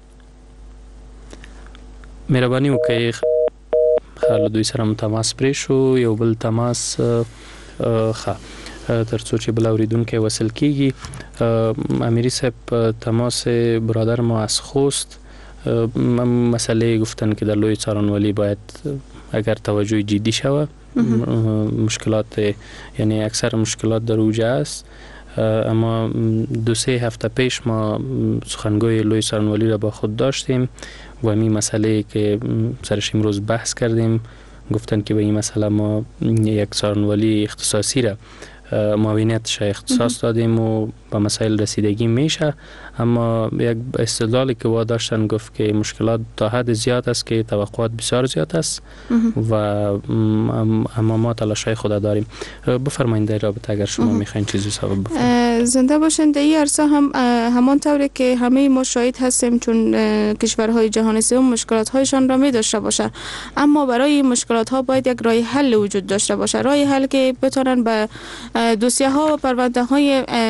مهرباني وکړئ. خاله دوی سره تماس پرې شو. یو بل تماس ښه ترڅو چې بل اوریدونکو وصل کیږي. امیری صاحب تماس برادر ما از خوست مسئله گفتن که در لوی څارنوالي باید اگر توجه جدی شود مشکلات یعنی اکثر مشکلات در اوج است. اما دو سه هفته پیش ما سخنگوی لوی څارنوالي را با خود داشتیم و همین مسئله که سرش امروز بحث کردیم گفتن که به این مسئله ما یک څارنوالي اختصاصی را معاونیتش اختصاص دادیم و به مسائل رسیدگی میشه. اما یک استدلالی که وا داشتن گفت که مشکلات تا حد زیاد است که توقعات بسیار زیاد است و اما ما تلاشای خود داریم. بفرمایید در رابطه اگر شما میخواین چیزی ثابت بفرمایید. زنده باشند. در این عرصه هم همان طوری که همه ما شاهد هستیم چون کشورهای جهان سوم مشکلات هایشان را می داشته باشه، اما برای مشکلات ها باید یک راه حل وجود داشته باشه. راه حل که بتونن به دوسیه ها و پرونده های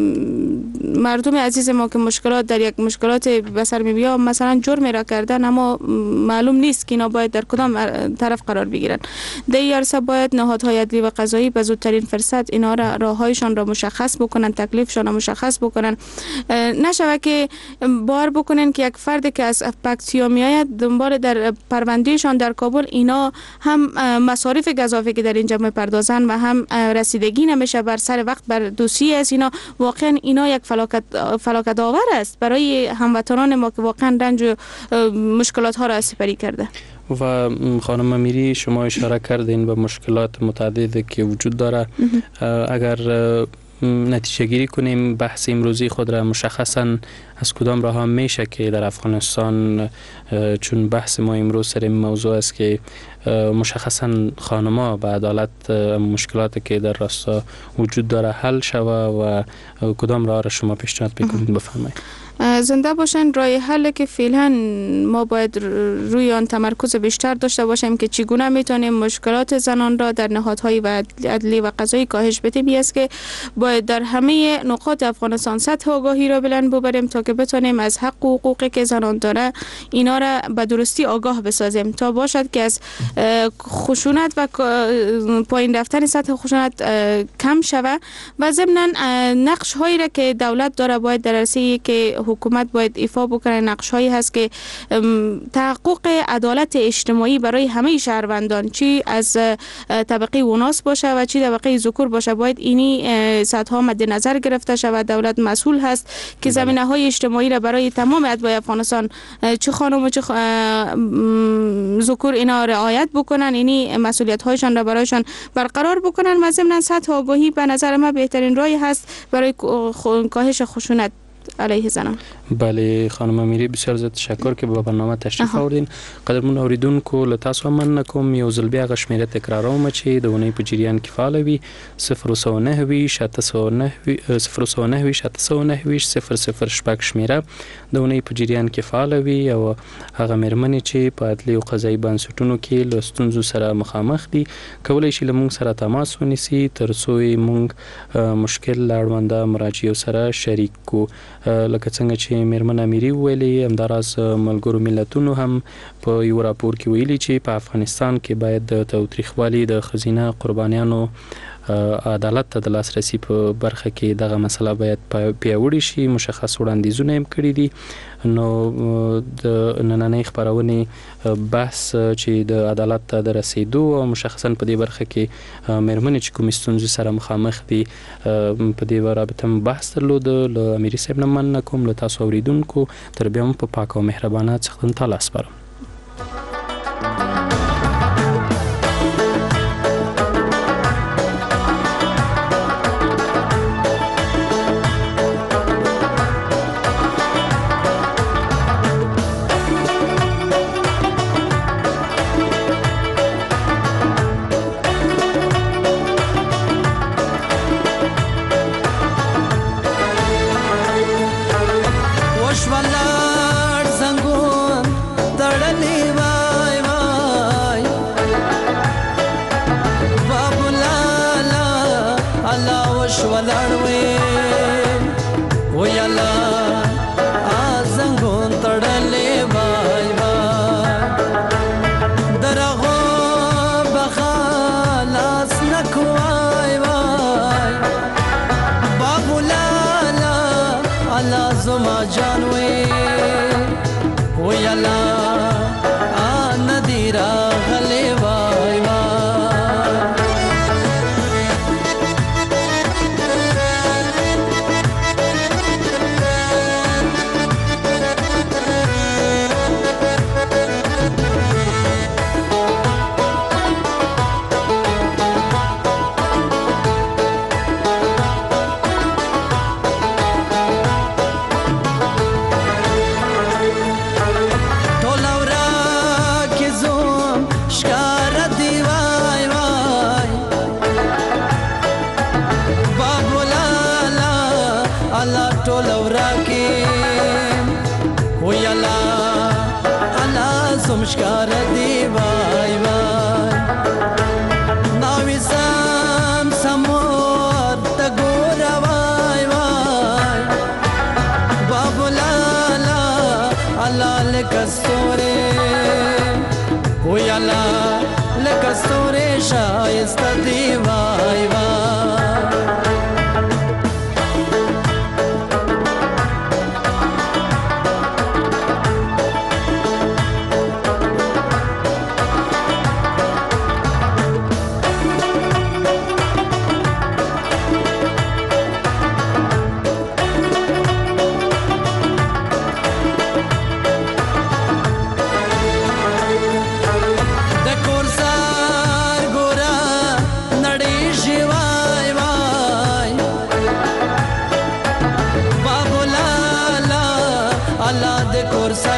مردم عزیز ما که مشکلات در یک مشکلات به سر می‌بیا مثلا جرم را کردن اما معلوم نیست که اینا باید در کدام طرف قرار بگیرن. در این عرصه باید نهادهای عدلی و قضایی به زودترین فرصت اینا را راههایشان را مشخص بکنن، تکلیفشان را مشخص بکنن. نشوه که بار بکنن که یک فرد که از پکتیا میآید دنبال در پروندهشان در کابل اینا هم مصارف گزافه که در اینجا میپردازن و هم رسیدگی نمیشه بر سر وقت بر دوسیه از اینا. واقعا اینا یک فلاکت فلاکت آور است برای هموطنان ما که واقعا رنج و مشکلات ها را سپری کرده. و خانم امیری شما اشاره کردین به مشکلات متعددی که وجود داره. اگر نتیجه گیری کنیم بحث امروزی خود را مشخصا از کدام راه هم میشه که در افغانستان، چون بحث ما امروز سر این موضوع است که مشخصا خانم‌ها به عدالت مشکلاتی که در راستا وجود داره حل شوه و کدام راه را شما پیشنهاد میکنید بفرمایید. زنده باشن راه حل که فعلا ما باید روی آن تمرکز بیشتر داشته باشیم که چگونه میتونیم مشکلات زنان را در نهادهای و عدلی و قضایی کاهش بدیم. است که باید در همه نقاط افغانستان سطح آگاهی را بلند ببریم تا که بتونیم از حق و حقوقی که زنان داره اینا را به درستی آگاه بسازیم تا باشد که از خشونت و پایین رفتن سطح خشونت کم شود و ضمن نقش هایی را که دولت داره باید در عرصه که حکومت باید ایفا بکنه نقش هایی هست که تحقق عدالت اجتماعی برای همه شهروندان چی از طبقه وناس باشه و چی طبقه ذکور باشه باید اینی سطح ها مد نظر گرفته شود. دولت مسئول هست که زمینه های اجتماعی را برای تمام اتباع افغانستان چه خانم و چه ذکور اینا رعایت بکنن، اینی مسئولیت هایشان را برایشان برقرار بکنن و ضمن سطح آگاهی به نظر من بهترین راهی هست برای کاهش خشونت علیه زنان. بله خانم امیری بسیار زیاد تشکر که به برنامه تشریف آوردین. قدرمن اوریدونکو له تاسو مننه کوم یو ځل بیا غ شمیره تکراروم چې د ونې په جریان کې فعال وي صفر سو نه ویشت اته سو نه صفر سو نه ویشت اته سو نه ویشت صفر صفر شپږ شمیره د ونې په جریان کې فعال وي او هغه مېرمنې چې په عدلي او قضایي بنسټونو کې له ستونزو سره مخامخ دي کولی شي له موږ سره تماس ونیسي تر څو موږ مشکل له اړونده مراجعو سره شریک کو. لکه څنګه چې میرمن امیری ویلي همداراز ملګرو ملتونو هم په یو راپور کې ویلي چې په افغانستان کې باید د تاوتریخوالي د ښځینه قربانیانو عدالت ته د لاسرسي په برخه کې دغه مسله باید پیاوړې شي. مشخص وړاندیزونه هم کړي دي. نو د نننۍ خبرونې بحث چې د عدالت ته د رسیدو او مشخصا په دې برخه کې مېرمنې چې کوم ستونزې سره مخامخ دي په دې رابطه بحث درلود. له امیري صاحب نه مننه کوم له تاسو اوریدونکو تر بیا هم په پاک او مهربانه څښتن تعالی سپارم. ستوري وی الله لکه ستوري شایسته دی وای وای Corsa